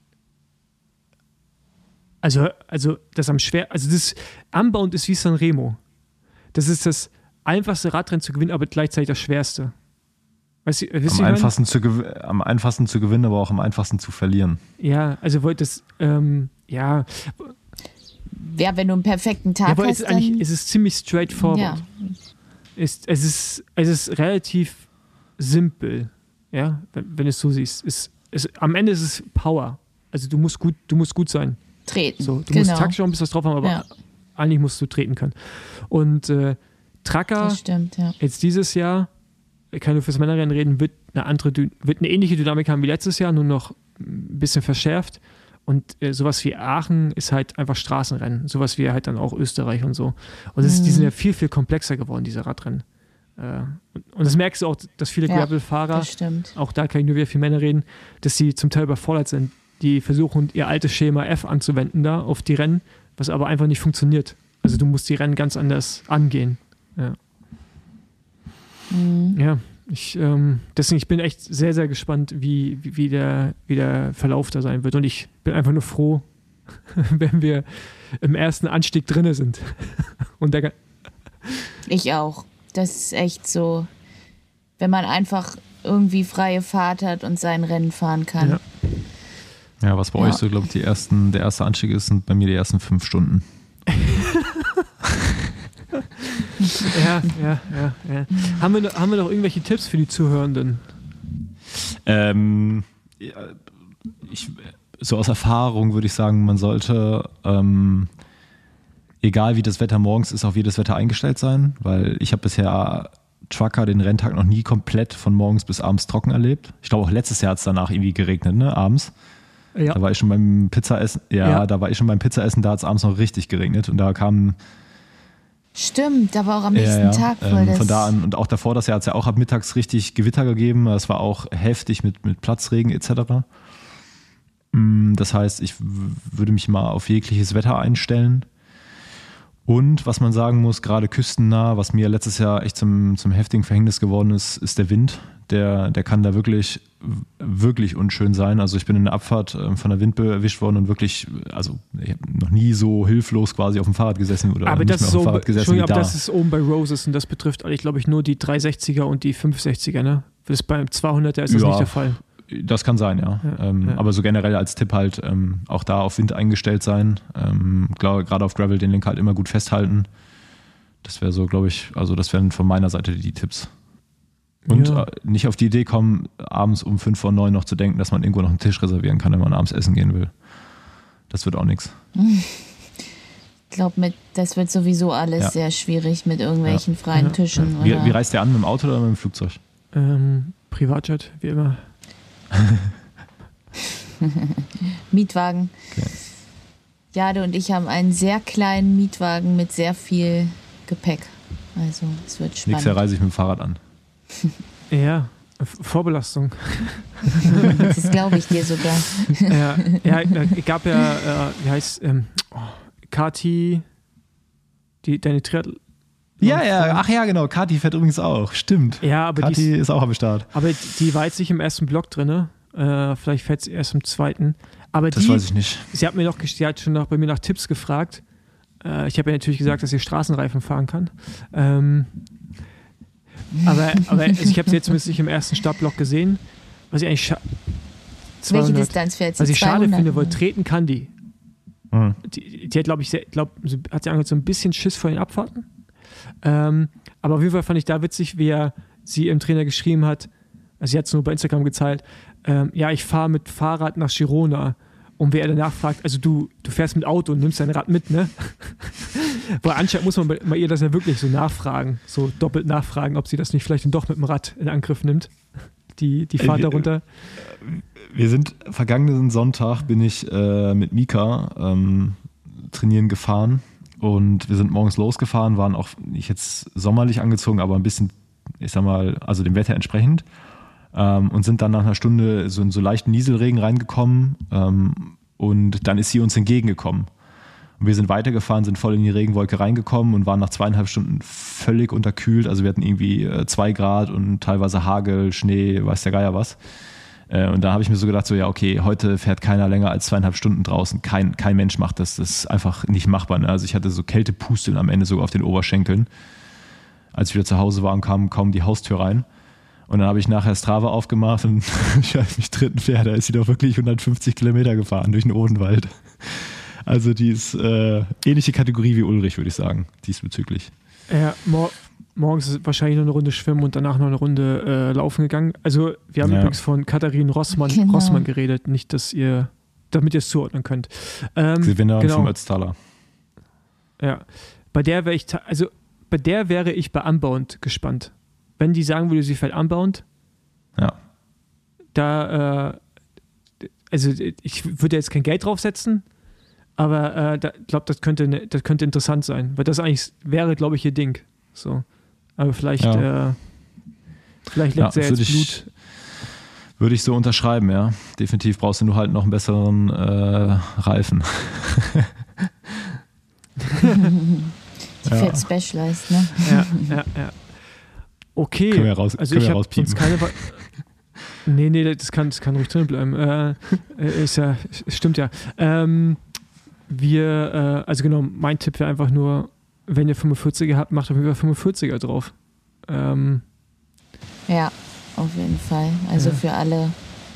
Speaker 3: Also, also das am schwer, also das Unbound ist wie Sanremo. Das ist das einfachste Radrennen zu gewinnen, aber gleichzeitig das schwerste. Weißt du, wisst
Speaker 4: Am
Speaker 3: ihr,
Speaker 4: einfachsten, zu gew- am einfachsten zu gewinnen, aber auch am einfachsten zu verlieren.
Speaker 3: ja, also wollt das, ähm, ja,
Speaker 2: ja, wenn du einen perfekten Tag
Speaker 3: ja, aber es
Speaker 2: hast,
Speaker 3: ist
Speaker 2: dann...
Speaker 3: eigentlich, es ist ziemlich straightforward.
Speaker 2: ja.
Speaker 3: Ist, es, ist, es ist relativ simpel, ja, wenn, wenn du es so siehst. Es, es, am Ende ist es Power. Also du musst gut, du musst gut sein.
Speaker 2: Treten.
Speaker 3: So, du
Speaker 2: genau.
Speaker 3: musst taktisch auch ein bisschen was drauf haben, aber
Speaker 2: Ja.
Speaker 3: eigentlich musst du treten können. Und äh, Tracker
Speaker 2: Das stimmt, ja.
Speaker 3: jetzt dieses Jahr, ich kann nur fürs Männerrennen reden, wird eine andere, Dü- wird eine ähnliche Dynamik haben wie letztes Jahr, nur noch ein bisschen verschärft. Und äh, sowas wie Aachen ist halt einfach Straßenrennen. Sowas wie halt dann auch Österreich und so. Und das ist, die sind ja viel, viel komplexer geworden, diese Radrennen. Äh, und, und das merkst du auch, dass viele
Speaker 2: Ja,
Speaker 3: Gravel-Fahrer,
Speaker 2: Das stimmt.
Speaker 3: auch da kann ich nur wieder für Männer reden, dass sie zum Teil überfordert sind. Die versuchen, ihr altes Schema F anzuwenden da auf die Rennen, was aber einfach nicht funktioniert. Also du musst die Rennen ganz anders angehen. Ja,
Speaker 2: Mhm.
Speaker 3: ja ich, ähm, deswegen, ich bin echt sehr, sehr gespannt, wie, wie, wie, der, wie der Verlauf da sein wird. Und ich bin einfach nur froh, wenn wir im ersten Anstieg drinne sind. Und der,
Speaker 2: Ich auch. Das ist echt so, wenn man einfach irgendwie freie Fahrt hat und sein Rennen fahren kann.
Speaker 3: Ja.
Speaker 4: Ja, was bei
Speaker 2: Ja.
Speaker 4: euch so, glaube ich, die ersten, der erste Anstieg ist, sind bei mir die ersten fünf Stunden.
Speaker 3: ja, ja, ja, ja. Haben wir, noch, haben wir noch irgendwelche Tipps für die Zuhörenden?
Speaker 4: Ähm, ja, ich, so aus Erfahrung würde ich sagen, man sollte, ähm, egal wie das Wetter morgens ist, auf jedes Wetter eingestellt sein, weil ich habe bisher Trucker den Renntag noch nie komplett von morgens bis abends trocken erlebt. Ich glaube auch letztes Jahr hat es danach irgendwie geregnet, ne, abends.
Speaker 3: Ja.
Speaker 4: Da war ich schon beim Pizzaessen, ja,
Speaker 3: Ja.
Speaker 4: da war ich schon beim Pizzaessen, da hat es abends noch richtig geregnet und da kam
Speaker 2: Stimmt, aber auch am nächsten
Speaker 4: ja, ja.
Speaker 2: Tag voll
Speaker 4: ähm,
Speaker 2: das.
Speaker 4: Von da an und auch davor, das Jahr hat es ja auch ab mittags richtig Gewitter gegeben. Das war auch heftig mit, mit Platzregen et cetera. Mm, Das heißt, ich w- würde mich mal auf jegliches Wetter einstellen. Und was man sagen muss, gerade küstennah, was mir letztes Jahr echt zum, zum heftigen Verhängnis geworden ist, ist der Wind. Der, der kann da wirklich, wirklich unschön sein. Also ich bin in der Abfahrt ähm, von der Windböe erwischt worden und wirklich, also ich habe noch nie so hilflos quasi auf dem Fahrrad gesessen oder
Speaker 3: aber
Speaker 4: nicht
Speaker 3: das
Speaker 4: mehr
Speaker 3: ist,
Speaker 4: auf dem
Speaker 3: so,
Speaker 4: Fahrrad gesessen wie
Speaker 3: Entschuldigung, aber
Speaker 4: da.
Speaker 3: das ist oben bei Roses und das betrifft eigentlich, glaube ich, nur die dreihundertsechziger und die fünfhundertsechziger, ne? Das beim zweihunderter ist das
Speaker 4: Ja.
Speaker 3: nicht der Fall.
Speaker 4: Das kann sein, ja.
Speaker 3: Ja,
Speaker 4: ähm,
Speaker 3: ja.
Speaker 4: Aber so generell als Tipp halt ähm, auch da auf Wind eingestellt sein. Ähm, glaub, gerade auf Gravel den Lenker halt immer gut festhalten. Das wäre so, glaube ich, also das wären von meiner Seite die Tipps. Und ja. nicht auf die Idee kommen, abends um fünf vor neun noch zu denken, dass man irgendwo noch einen Tisch reservieren kann, wenn man abends essen gehen will. Das wird auch nichts.
Speaker 2: Ich glaube, das wird sowieso alles ja. sehr schwierig mit irgendwelchen ja. freien ja. Tischen.
Speaker 4: Wie,
Speaker 2: oder?
Speaker 4: wie reist der an, mit dem Auto oder mit dem Flugzeug?
Speaker 3: Ähm, Privatjet, wie immer.
Speaker 2: Mietwagen. Okay. Jade und ich haben einen sehr kleinen Mietwagen mit sehr viel Gepäck. Also es wird spannend.
Speaker 4: Nächstes Jahr reise ich mit dem Fahrrad an.
Speaker 3: Ja, Vorbelastung.
Speaker 2: Das glaube ich dir sogar.
Speaker 3: Ja, ja es gab ja, äh, wie heißt, ähm, oh, Kati, die, deine Triathlon.
Speaker 4: Ja, ja, ach ja, genau. Kati fährt übrigens auch. Stimmt.
Speaker 3: Ja, aber
Speaker 4: Kati
Speaker 3: die
Speaker 4: ist, ist auch am Start.
Speaker 3: Aber die war jetzt nicht im ersten Block drin. Äh, vielleicht fährt sie erst im zweiten. Aber
Speaker 4: das
Speaker 3: die,
Speaker 4: weiß ich nicht.
Speaker 3: Sie hat mir noch, sie hat schon nach, bei mir nach Tipps gefragt. Äh, ich habe ja natürlich gesagt, dass sie Straßenreifen fahren kann. Ähm, aber, aber also ich habe sie jetzt zumindest nicht im ersten Startblock gesehen. Was ich eigentlich scha-
Speaker 2: Welche Distanz fährt sie?
Speaker 3: Was ich schade finde, weil
Speaker 2: oder?
Speaker 3: treten kann die.
Speaker 4: Mhm.
Speaker 3: Die, die hat, glaube ich, sehr, glaub, hat sie so ein bisschen Schiss vor den Abfahrten. Ähm, aber auf jeden Fall fand ich da witzig, wie er sie im Trainer geschrieben hat. Also sie hat es nur bei Instagram geteilt. Ähm, ja, ich fahre mit Fahrrad nach Girona. Und wer danach fragt, also du, du fährst mit Auto und nimmst dein Rad mit, ne? Weil anscheinend muss man bei ihr das ja wirklich so nachfragen, so doppelt nachfragen, ob sie das nicht vielleicht doch mit dem Rad in Angriff nimmt, die, die Fahrt
Speaker 4: wir,
Speaker 3: darunter.
Speaker 4: Wir sind, vergangenen Sonntag bin ich äh, mit Mika ähm, trainieren gefahren und wir sind morgens losgefahren, waren auch nicht jetzt sommerlich angezogen, aber ein bisschen, ich sag mal, also dem Wetter entsprechend. Ähm, und sind dann nach einer Stunde so in so leichten Nieselregen reingekommen ähm, und dann ist sie uns entgegengekommen. Und wir sind weitergefahren, sind voll in die Regenwolke reingekommen und waren nach zweieinhalb Stunden völlig unterkühlt. Also wir hatten irgendwie äh, zwei Grad und teilweise Hagel, Schnee, weiß der Geier was. Äh, und da habe ich mir so gedacht, so ja okay, heute fährt keiner länger als zweieinhalb Stunden draußen. Kein, kein Mensch macht das, das ist einfach nicht machbar. Ne? Also ich hatte so Kältepusteln am Ende sogar auf den Oberschenkeln. Als ich wieder zu Hause war und kam kaum die Haustür rein. Und dann habe ich nachher Strava aufgemacht und ich habe mich dritten Pferd, da ist sie doch wirklich hundertfünfzig Kilometer gefahren durch den Odenwald. Also die ist äh, ähnliche Kategorie wie Ulrich, würde ich sagen, diesbezüglich.
Speaker 3: Ja, mor- morgens ist wahrscheinlich noch eine Runde schwimmen und danach noch eine Runde äh, laufen gegangen. Also wir haben ja. übrigens von Katharin Rossmann,
Speaker 2: genau.
Speaker 3: Rossmann geredet, nicht, dass ihr, damit ihr es zuordnen könnt. Ähm,
Speaker 4: Gewinner
Speaker 3: genau.
Speaker 4: vom Ötztaler.
Speaker 3: Ja, bei der wäre ich, ta- also bei der wäre ich bei Unbound gespannt. Wenn die sagen würde, sie fällt Unbound,
Speaker 4: ja.
Speaker 3: da, äh, also ich würde jetzt kein Geld draufsetzen, aber ich äh, glaube, das könnte, das könnte interessant sein, weil das eigentlich wäre, glaube ich, ihr Ding. So. Aber vielleicht, ja. äh, vielleicht leckt
Speaker 4: ja,
Speaker 3: sie jetzt
Speaker 4: ich,
Speaker 3: Blut.
Speaker 4: Würde ich so unterschreiben, ja. Definitiv brauchst du nur halt noch einen besseren äh, Reifen.
Speaker 2: Die fährt
Speaker 4: ja.
Speaker 2: Specialized, ne?
Speaker 3: Ja, ja, ja. Okay,
Speaker 4: können wir raus,
Speaker 3: also
Speaker 4: können
Speaker 3: ich
Speaker 4: wir
Speaker 3: habe sonst keine. Wa- nee, nee, das kann, das kann ruhig drin bleiben. Äh, ist ja, stimmt ja. Ähm, wir, äh, also genau, mein Tipp wäre einfach nur, wenn ihr fünfundvierziger habt, macht auf jeden Fall fünfundvierziger drauf. Ähm,
Speaker 2: ja, auf jeden Fall. Also
Speaker 3: ja.
Speaker 2: für alle.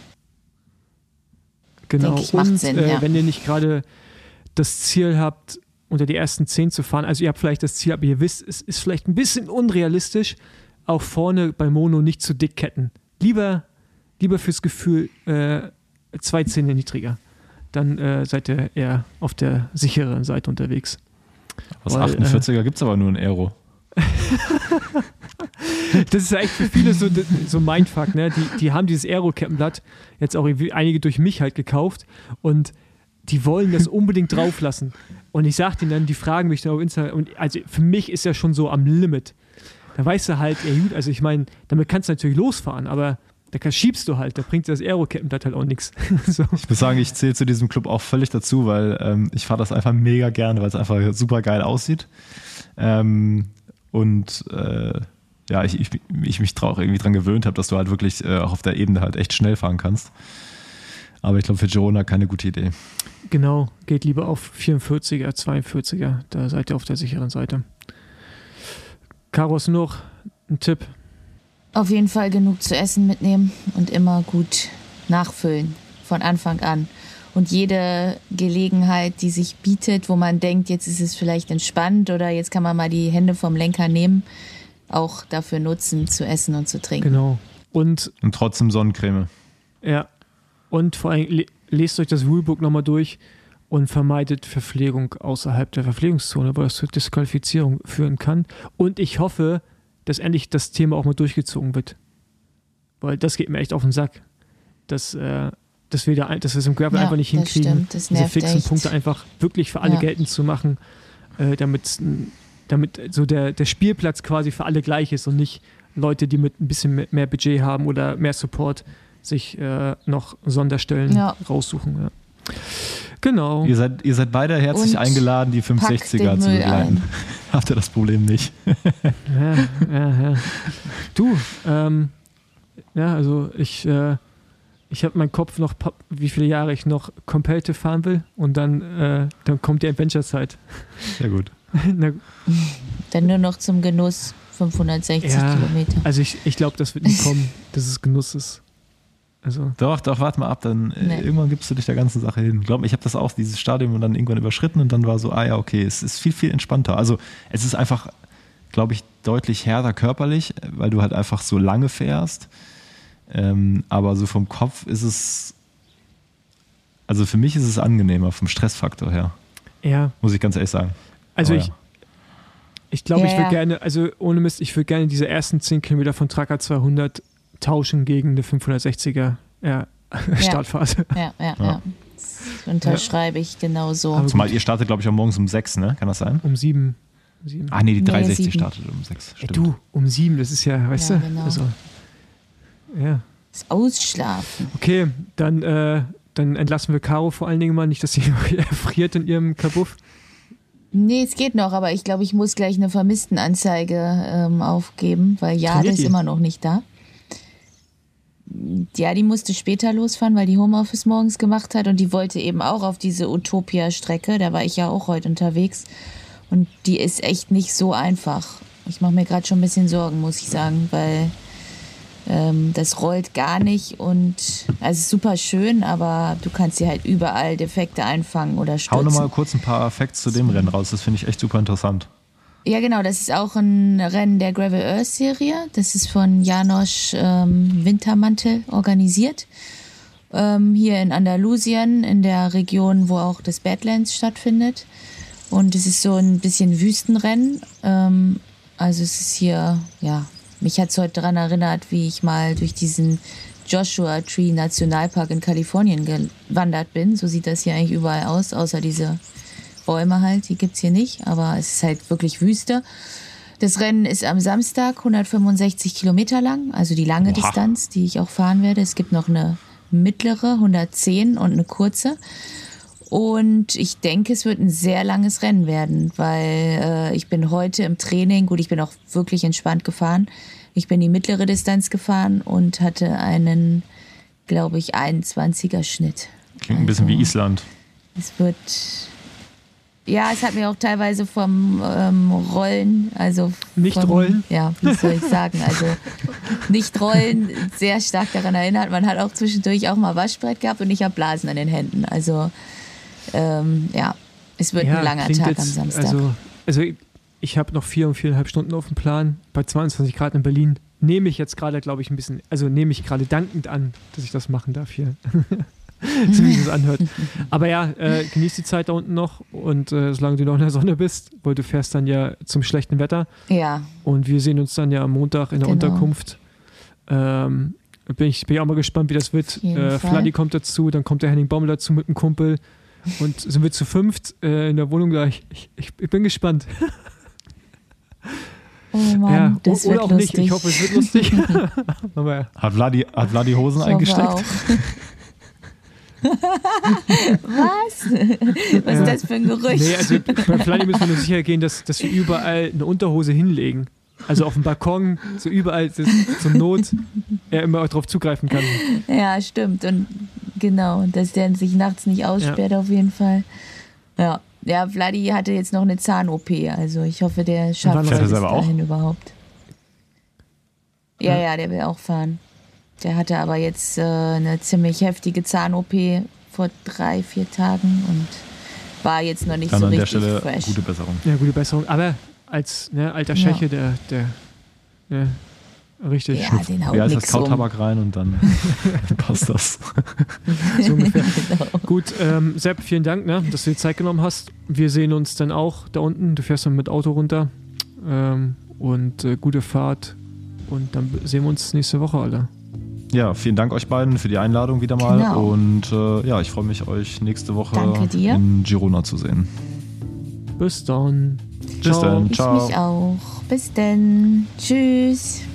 Speaker 3: Genau.
Speaker 2: Denke ich, macht
Speaker 3: Und
Speaker 2: Sinn,
Speaker 3: äh,
Speaker 2: ja.
Speaker 3: wenn ihr nicht gerade das Ziel habt, unter die ersten zehn zu fahren, also ihr habt vielleicht das Ziel, aber ihr wisst, es ist vielleicht ein bisschen unrealistisch, auch vorne bei Mono nicht zu dick ketten. Lieber, lieber fürs Gefühl äh, zwei Zähne niedriger. Dann äh, seid ihr eher auf der sicheren Seite unterwegs.
Speaker 4: Was Weil, achtundvierziger äh, gibt es aber nur in Aero.
Speaker 3: Das ist ja echt für viele so, so ein Mindfuck, ne? Die, die haben dieses Aero-Kettenblatt jetzt auch einige durch mich halt gekauft und die wollen das unbedingt drauf lassen. Und ich sag denen dann, die fragen mich dann auf Instagram, und also für mich ist ja schon so am Limit. Da weißt du halt, ja gut, also ich meine, damit kannst du natürlich losfahren, aber da schiebst du halt, da bringt das Aero-Kettenblatt halt auch nichts. So.
Speaker 4: Ich muss sagen, ich zähle zu diesem Club auch völlig dazu, weil ähm, ich fahre das einfach mega gerne, weil es einfach super geil aussieht. Ähm, und äh, ja, ich, ich, ich mich auch irgendwie dran gewöhnt habe, dass du halt wirklich äh, auch auf der Ebene halt echt schnell fahren kannst. Aber ich glaube, für Girona keine gute Idee.
Speaker 3: Genau, geht lieber auf vierundvierziger, zweiundvierziger, da seid ihr auf der sicheren Seite. Caro, hast du noch einen Tipp?
Speaker 2: Auf jeden Fall genug zu essen mitnehmen und immer gut nachfüllen von Anfang an. Und jede Gelegenheit, die sich bietet, wo man denkt, jetzt ist es vielleicht entspannt oder jetzt kann man mal die Hände vom Lenker nehmen, auch dafür nutzen, zu essen und zu trinken.
Speaker 3: Genau. Und,
Speaker 4: und trotzdem Sonnencreme.
Speaker 3: Ja. Und vor allem le- lest euch das Rulebook nochmal durch und vermeidet Verpflegung außerhalb der Verpflegungszone, weil das zur Disqualifizierung führen kann. Und ich hoffe, dass endlich das Thema auch mal durchgezogen wird. Weil das geht mir echt auf den Sack. Dass, äh, dass wir, da, dass wir es im Gravel
Speaker 2: Ja,
Speaker 3: einfach nicht
Speaker 2: das
Speaker 3: hinkriegen,
Speaker 2: stimmt, das
Speaker 3: diese
Speaker 2: nervt
Speaker 3: fixen
Speaker 2: echt.
Speaker 3: Punkte einfach wirklich für alle
Speaker 2: Ja.
Speaker 3: geltend zu machen, äh, damit, damit so der, der Spielplatz quasi für alle gleich ist und nicht Leute, die mit ein bisschen mehr- mehr Budget haben oder mehr Support, sich äh, noch Sonderstellen
Speaker 2: Ja.
Speaker 3: raussuchen. Ja. Genau.
Speaker 4: Ihr seid, ihr seid beide herzlich
Speaker 2: Und
Speaker 4: eingeladen, die
Speaker 2: packt
Speaker 4: fünfhundertsechziger
Speaker 2: den
Speaker 4: zu
Speaker 2: Müll
Speaker 4: begleiten.
Speaker 2: ein.
Speaker 4: Habt ihr das Problem nicht?
Speaker 3: Ja, ja, ja. Du, ähm, ja, also ich, äh, ich habe meinen Kopf noch, pa- wie viele Jahre ich noch Competitive fahren will und dann, äh, dann kommt die Adventure-Zeit.
Speaker 4: Sehr gut.
Speaker 3: Na,
Speaker 2: Dann nur noch zum Genuss fünfhundertsechzig
Speaker 3: Ja.
Speaker 2: Kilometer.
Speaker 3: also ich, ich glaube, das wird nicht kommen, dass es Genuss ist. Also,
Speaker 4: Doch, doch, warte mal ab, dann äh,
Speaker 2: Nee.
Speaker 4: irgendwann gibst du dich der ganzen Sache hin. Glaub mir, ich habe das auch, dieses Stadium dann irgendwann überschritten und dann war so, ah ja, okay, es ist viel, viel entspannter. Also es ist einfach, glaube ich, deutlich härter körperlich, weil du halt einfach so lange fährst. Ähm, aber so vom Kopf ist es, also für mich ist es angenehmer, vom Stressfaktor her,
Speaker 3: ja,
Speaker 4: muss ich ganz ehrlich sagen.
Speaker 3: also
Speaker 4: Aber
Speaker 3: ich,
Speaker 4: ja.
Speaker 3: ich glaube,
Speaker 2: Ja,
Speaker 3: ich würde
Speaker 2: ja.
Speaker 3: gerne, also ohne Mist, ich würde gerne diese ersten zehn Kilometer von Tracker zweihundert tauschen gegen eine fünfhundertsechziger ja, Startphase.
Speaker 2: Ja, ja,
Speaker 4: Ja.
Speaker 2: ja. Das unterschreibe ich genau so.
Speaker 3: Aber
Speaker 4: Zumal ihr startet, glaube ich, auch morgens um sechs, ne? Kann das sein?
Speaker 3: Um sieben. sieben.
Speaker 4: Ah nee, die
Speaker 2: Nee,
Speaker 4: dreihundertsechzig
Speaker 2: sieben.
Speaker 4: startet um sechs.
Speaker 3: Ey,
Speaker 4: Stimmt.
Speaker 3: du, um sieben, das ist ja, weißt
Speaker 2: Ja,
Speaker 3: du?
Speaker 2: genau.
Speaker 3: Also, ja.
Speaker 2: Das Ausschlafen.
Speaker 3: Okay, dann, äh, dann entlassen wir Caro vor allen Dingen mal, nicht, dass sie erfriert in ihrem Kabuff.
Speaker 2: Nee, es geht noch, aber ich glaube, ich muss gleich eine Vermisstenanzeige ähm, aufgeben, weil Jade
Speaker 3: Trainiert
Speaker 2: ist
Speaker 3: die?
Speaker 2: immer noch nicht da. Ja, die musste später losfahren, weil die Homeoffice morgens gemacht hat und die wollte eben auch auf diese Utopia-Strecke, da war ich ja auch heute unterwegs und die ist echt nicht so einfach. Ich mache mir gerade schon ein bisschen Sorgen, muss ich sagen, weil ähm, das rollt gar nicht und also es ist super schön, aber du kannst dir halt überall Defekte einfangen oder
Speaker 4: Hau
Speaker 2: stürzen.
Speaker 4: nochmal kurz ein paar Facts zu dem Rennen raus, das finde ich echt super interessant.
Speaker 2: Ja, genau, das ist auch ein Rennen der Gravel Earth Serie. Das ist von Janosch ähm, Wintermantel organisiert. Ähm, hier in Andalusien, in der Region, wo auch das Badlands stattfindet. Und es ist so ein bisschen Wüstenrennen. Ähm, also es ist hier, ja, mich hat es heute daran erinnert, wie ich mal durch diesen Joshua Tree Nationalpark in Kalifornien gewandert bin. So sieht das hier eigentlich überall aus, außer diese Bäume halt, die gibt's hier nicht, aber es ist halt wirklich Wüste. Das Rennen ist am Samstag hundertfünfundsechzig Kilometer lang, also die lange
Speaker 4: Oha.
Speaker 2: Distanz, die ich auch fahren werde. Es gibt noch eine mittlere, hundertzehn und eine kurze. Und ich denke, es wird ein sehr langes Rennen werden, weil äh, ich bin heute im Training, gut, ich bin auch wirklich entspannt gefahren. Ich bin die mittlere Distanz gefahren und hatte einen, glaube ich, einundzwanziger Schnitt.
Speaker 4: Klingt ein bisschen
Speaker 2: Also,
Speaker 4: wie Island.
Speaker 2: Es wird, ja, es hat mir auch teilweise vom ähm, Rollen, also
Speaker 3: Nicht
Speaker 2: vom,
Speaker 3: rollen?
Speaker 2: Ja, wie soll ich sagen, also nicht rollen, sehr stark daran erinnert. Man hat auch zwischendurch auch mal Waschbrett gehabt und ich habe Blasen an den Händen. Also ähm, ja, es wird ein langer
Speaker 3: klingt
Speaker 2: Tag
Speaker 3: jetzt,
Speaker 2: am Samstag.
Speaker 3: Also, also ich habe noch vier und viereinhalb Stunden auf dem Plan. Bei zweiundzwanzig Grad in Berlin nehme ich jetzt gerade, glaube ich, ein bisschen, also nehme ich gerade dankend an, dass ich das machen darf hier. So wie sich das anhört. Aber ja, äh, genieß die Zeit da unten noch und äh, solange du noch in der Sonne bist, weil du fährst dann ja zum schlechten Wetter
Speaker 2: Ja,
Speaker 3: und wir sehen uns dann ja am Montag in der
Speaker 2: Genau.
Speaker 3: Unterkunft. Ähm, bin ich bin ich auch mal gespannt, wie das wird.
Speaker 2: jeden
Speaker 3: Äh,
Speaker 2: Fall.
Speaker 3: Fladdy kommt dazu, dann kommt der Henning Baumel dazu mit einem Kumpel und sind wir zu fünft äh, in der Wohnung da. Ich, ich, ich bin gespannt.
Speaker 2: oh Mann,
Speaker 3: ja,
Speaker 2: das
Speaker 3: o-
Speaker 2: wird
Speaker 3: oder auch
Speaker 2: lustig.
Speaker 3: nicht. Ich hoffe, es wird lustig. Aber ja.
Speaker 4: Hat Vladi, hat Vladi Hosen
Speaker 2: Ich hoffe
Speaker 4: eingesteckt?
Speaker 2: auch. Was? Was
Speaker 3: Ja.
Speaker 2: ist das für ein Gerücht?
Speaker 3: Nee, also bei Fladdy müssen wir nur sicher gehen, dass, dass wir überall eine Unterhose hinlegen. Also auf dem Balkon, so überall, dass zur Not er immer drauf zugreifen kann.
Speaker 2: Ja, stimmt. Und genau, dass der sich nachts nicht aussperrt, auf jeden Fall. Ja. Ja, Vladi hatte jetzt noch eine Zahn-O P, also ich hoffe, der
Speaker 3: wann
Speaker 2: schafft
Speaker 3: fährt
Speaker 2: es
Speaker 3: er
Speaker 2: bis
Speaker 4: selber auch?
Speaker 2: dahin überhaupt. Ja,
Speaker 3: Ja.
Speaker 2: ja, der will auch fahren. Der hatte aber jetzt äh, eine ziemlich heftige Zahn-O P vor drei, vier Tagen und war jetzt noch nicht
Speaker 4: Dann
Speaker 2: so
Speaker 4: an der
Speaker 2: richtig
Speaker 4: Stelle
Speaker 2: fresh.
Speaker 4: gute Besserung.
Speaker 3: Ja, gute Besserung. Aber als ne, alter Tscheche,
Speaker 2: Ja.
Speaker 3: der, der, ne, richtig.
Speaker 2: Ja,
Speaker 4: Schnupf.
Speaker 2: den haut
Speaker 4: Wie heißt das?
Speaker 2: nix um.
Speaker 4: Kautabak rein und dann passt das.
Speaker 3: So ungefähr.
Speaker 2: Genau.
Speaker 3: Gut, ähm, Sepp, vielen Dank, ne, dass du dir Zeit genommen hast. Wir sehen uns dann auch da unten. Du fährst dann mit Auto runter. Ähm, und äh, gute Fahrt. Und dann sehen wir uns nächste Woche, Alter.
Speaker 4: Ja, vielen Dank euch beiden für die Einladung wieder mal.
Speaker 2: Genau.
Speaker 4: Und äh, ja, ich freue mich, euch nächste Woche
Speaker 2: Danke dir.
Speaker 4: in Girona zu sehen.
Speaker 3: Bis dann.
Speaker 4: Bis dann.
Speaker 2: Ich
Speaker 4: Ciao.
Speaker 2: mich auch. Bis denn. Tschüss.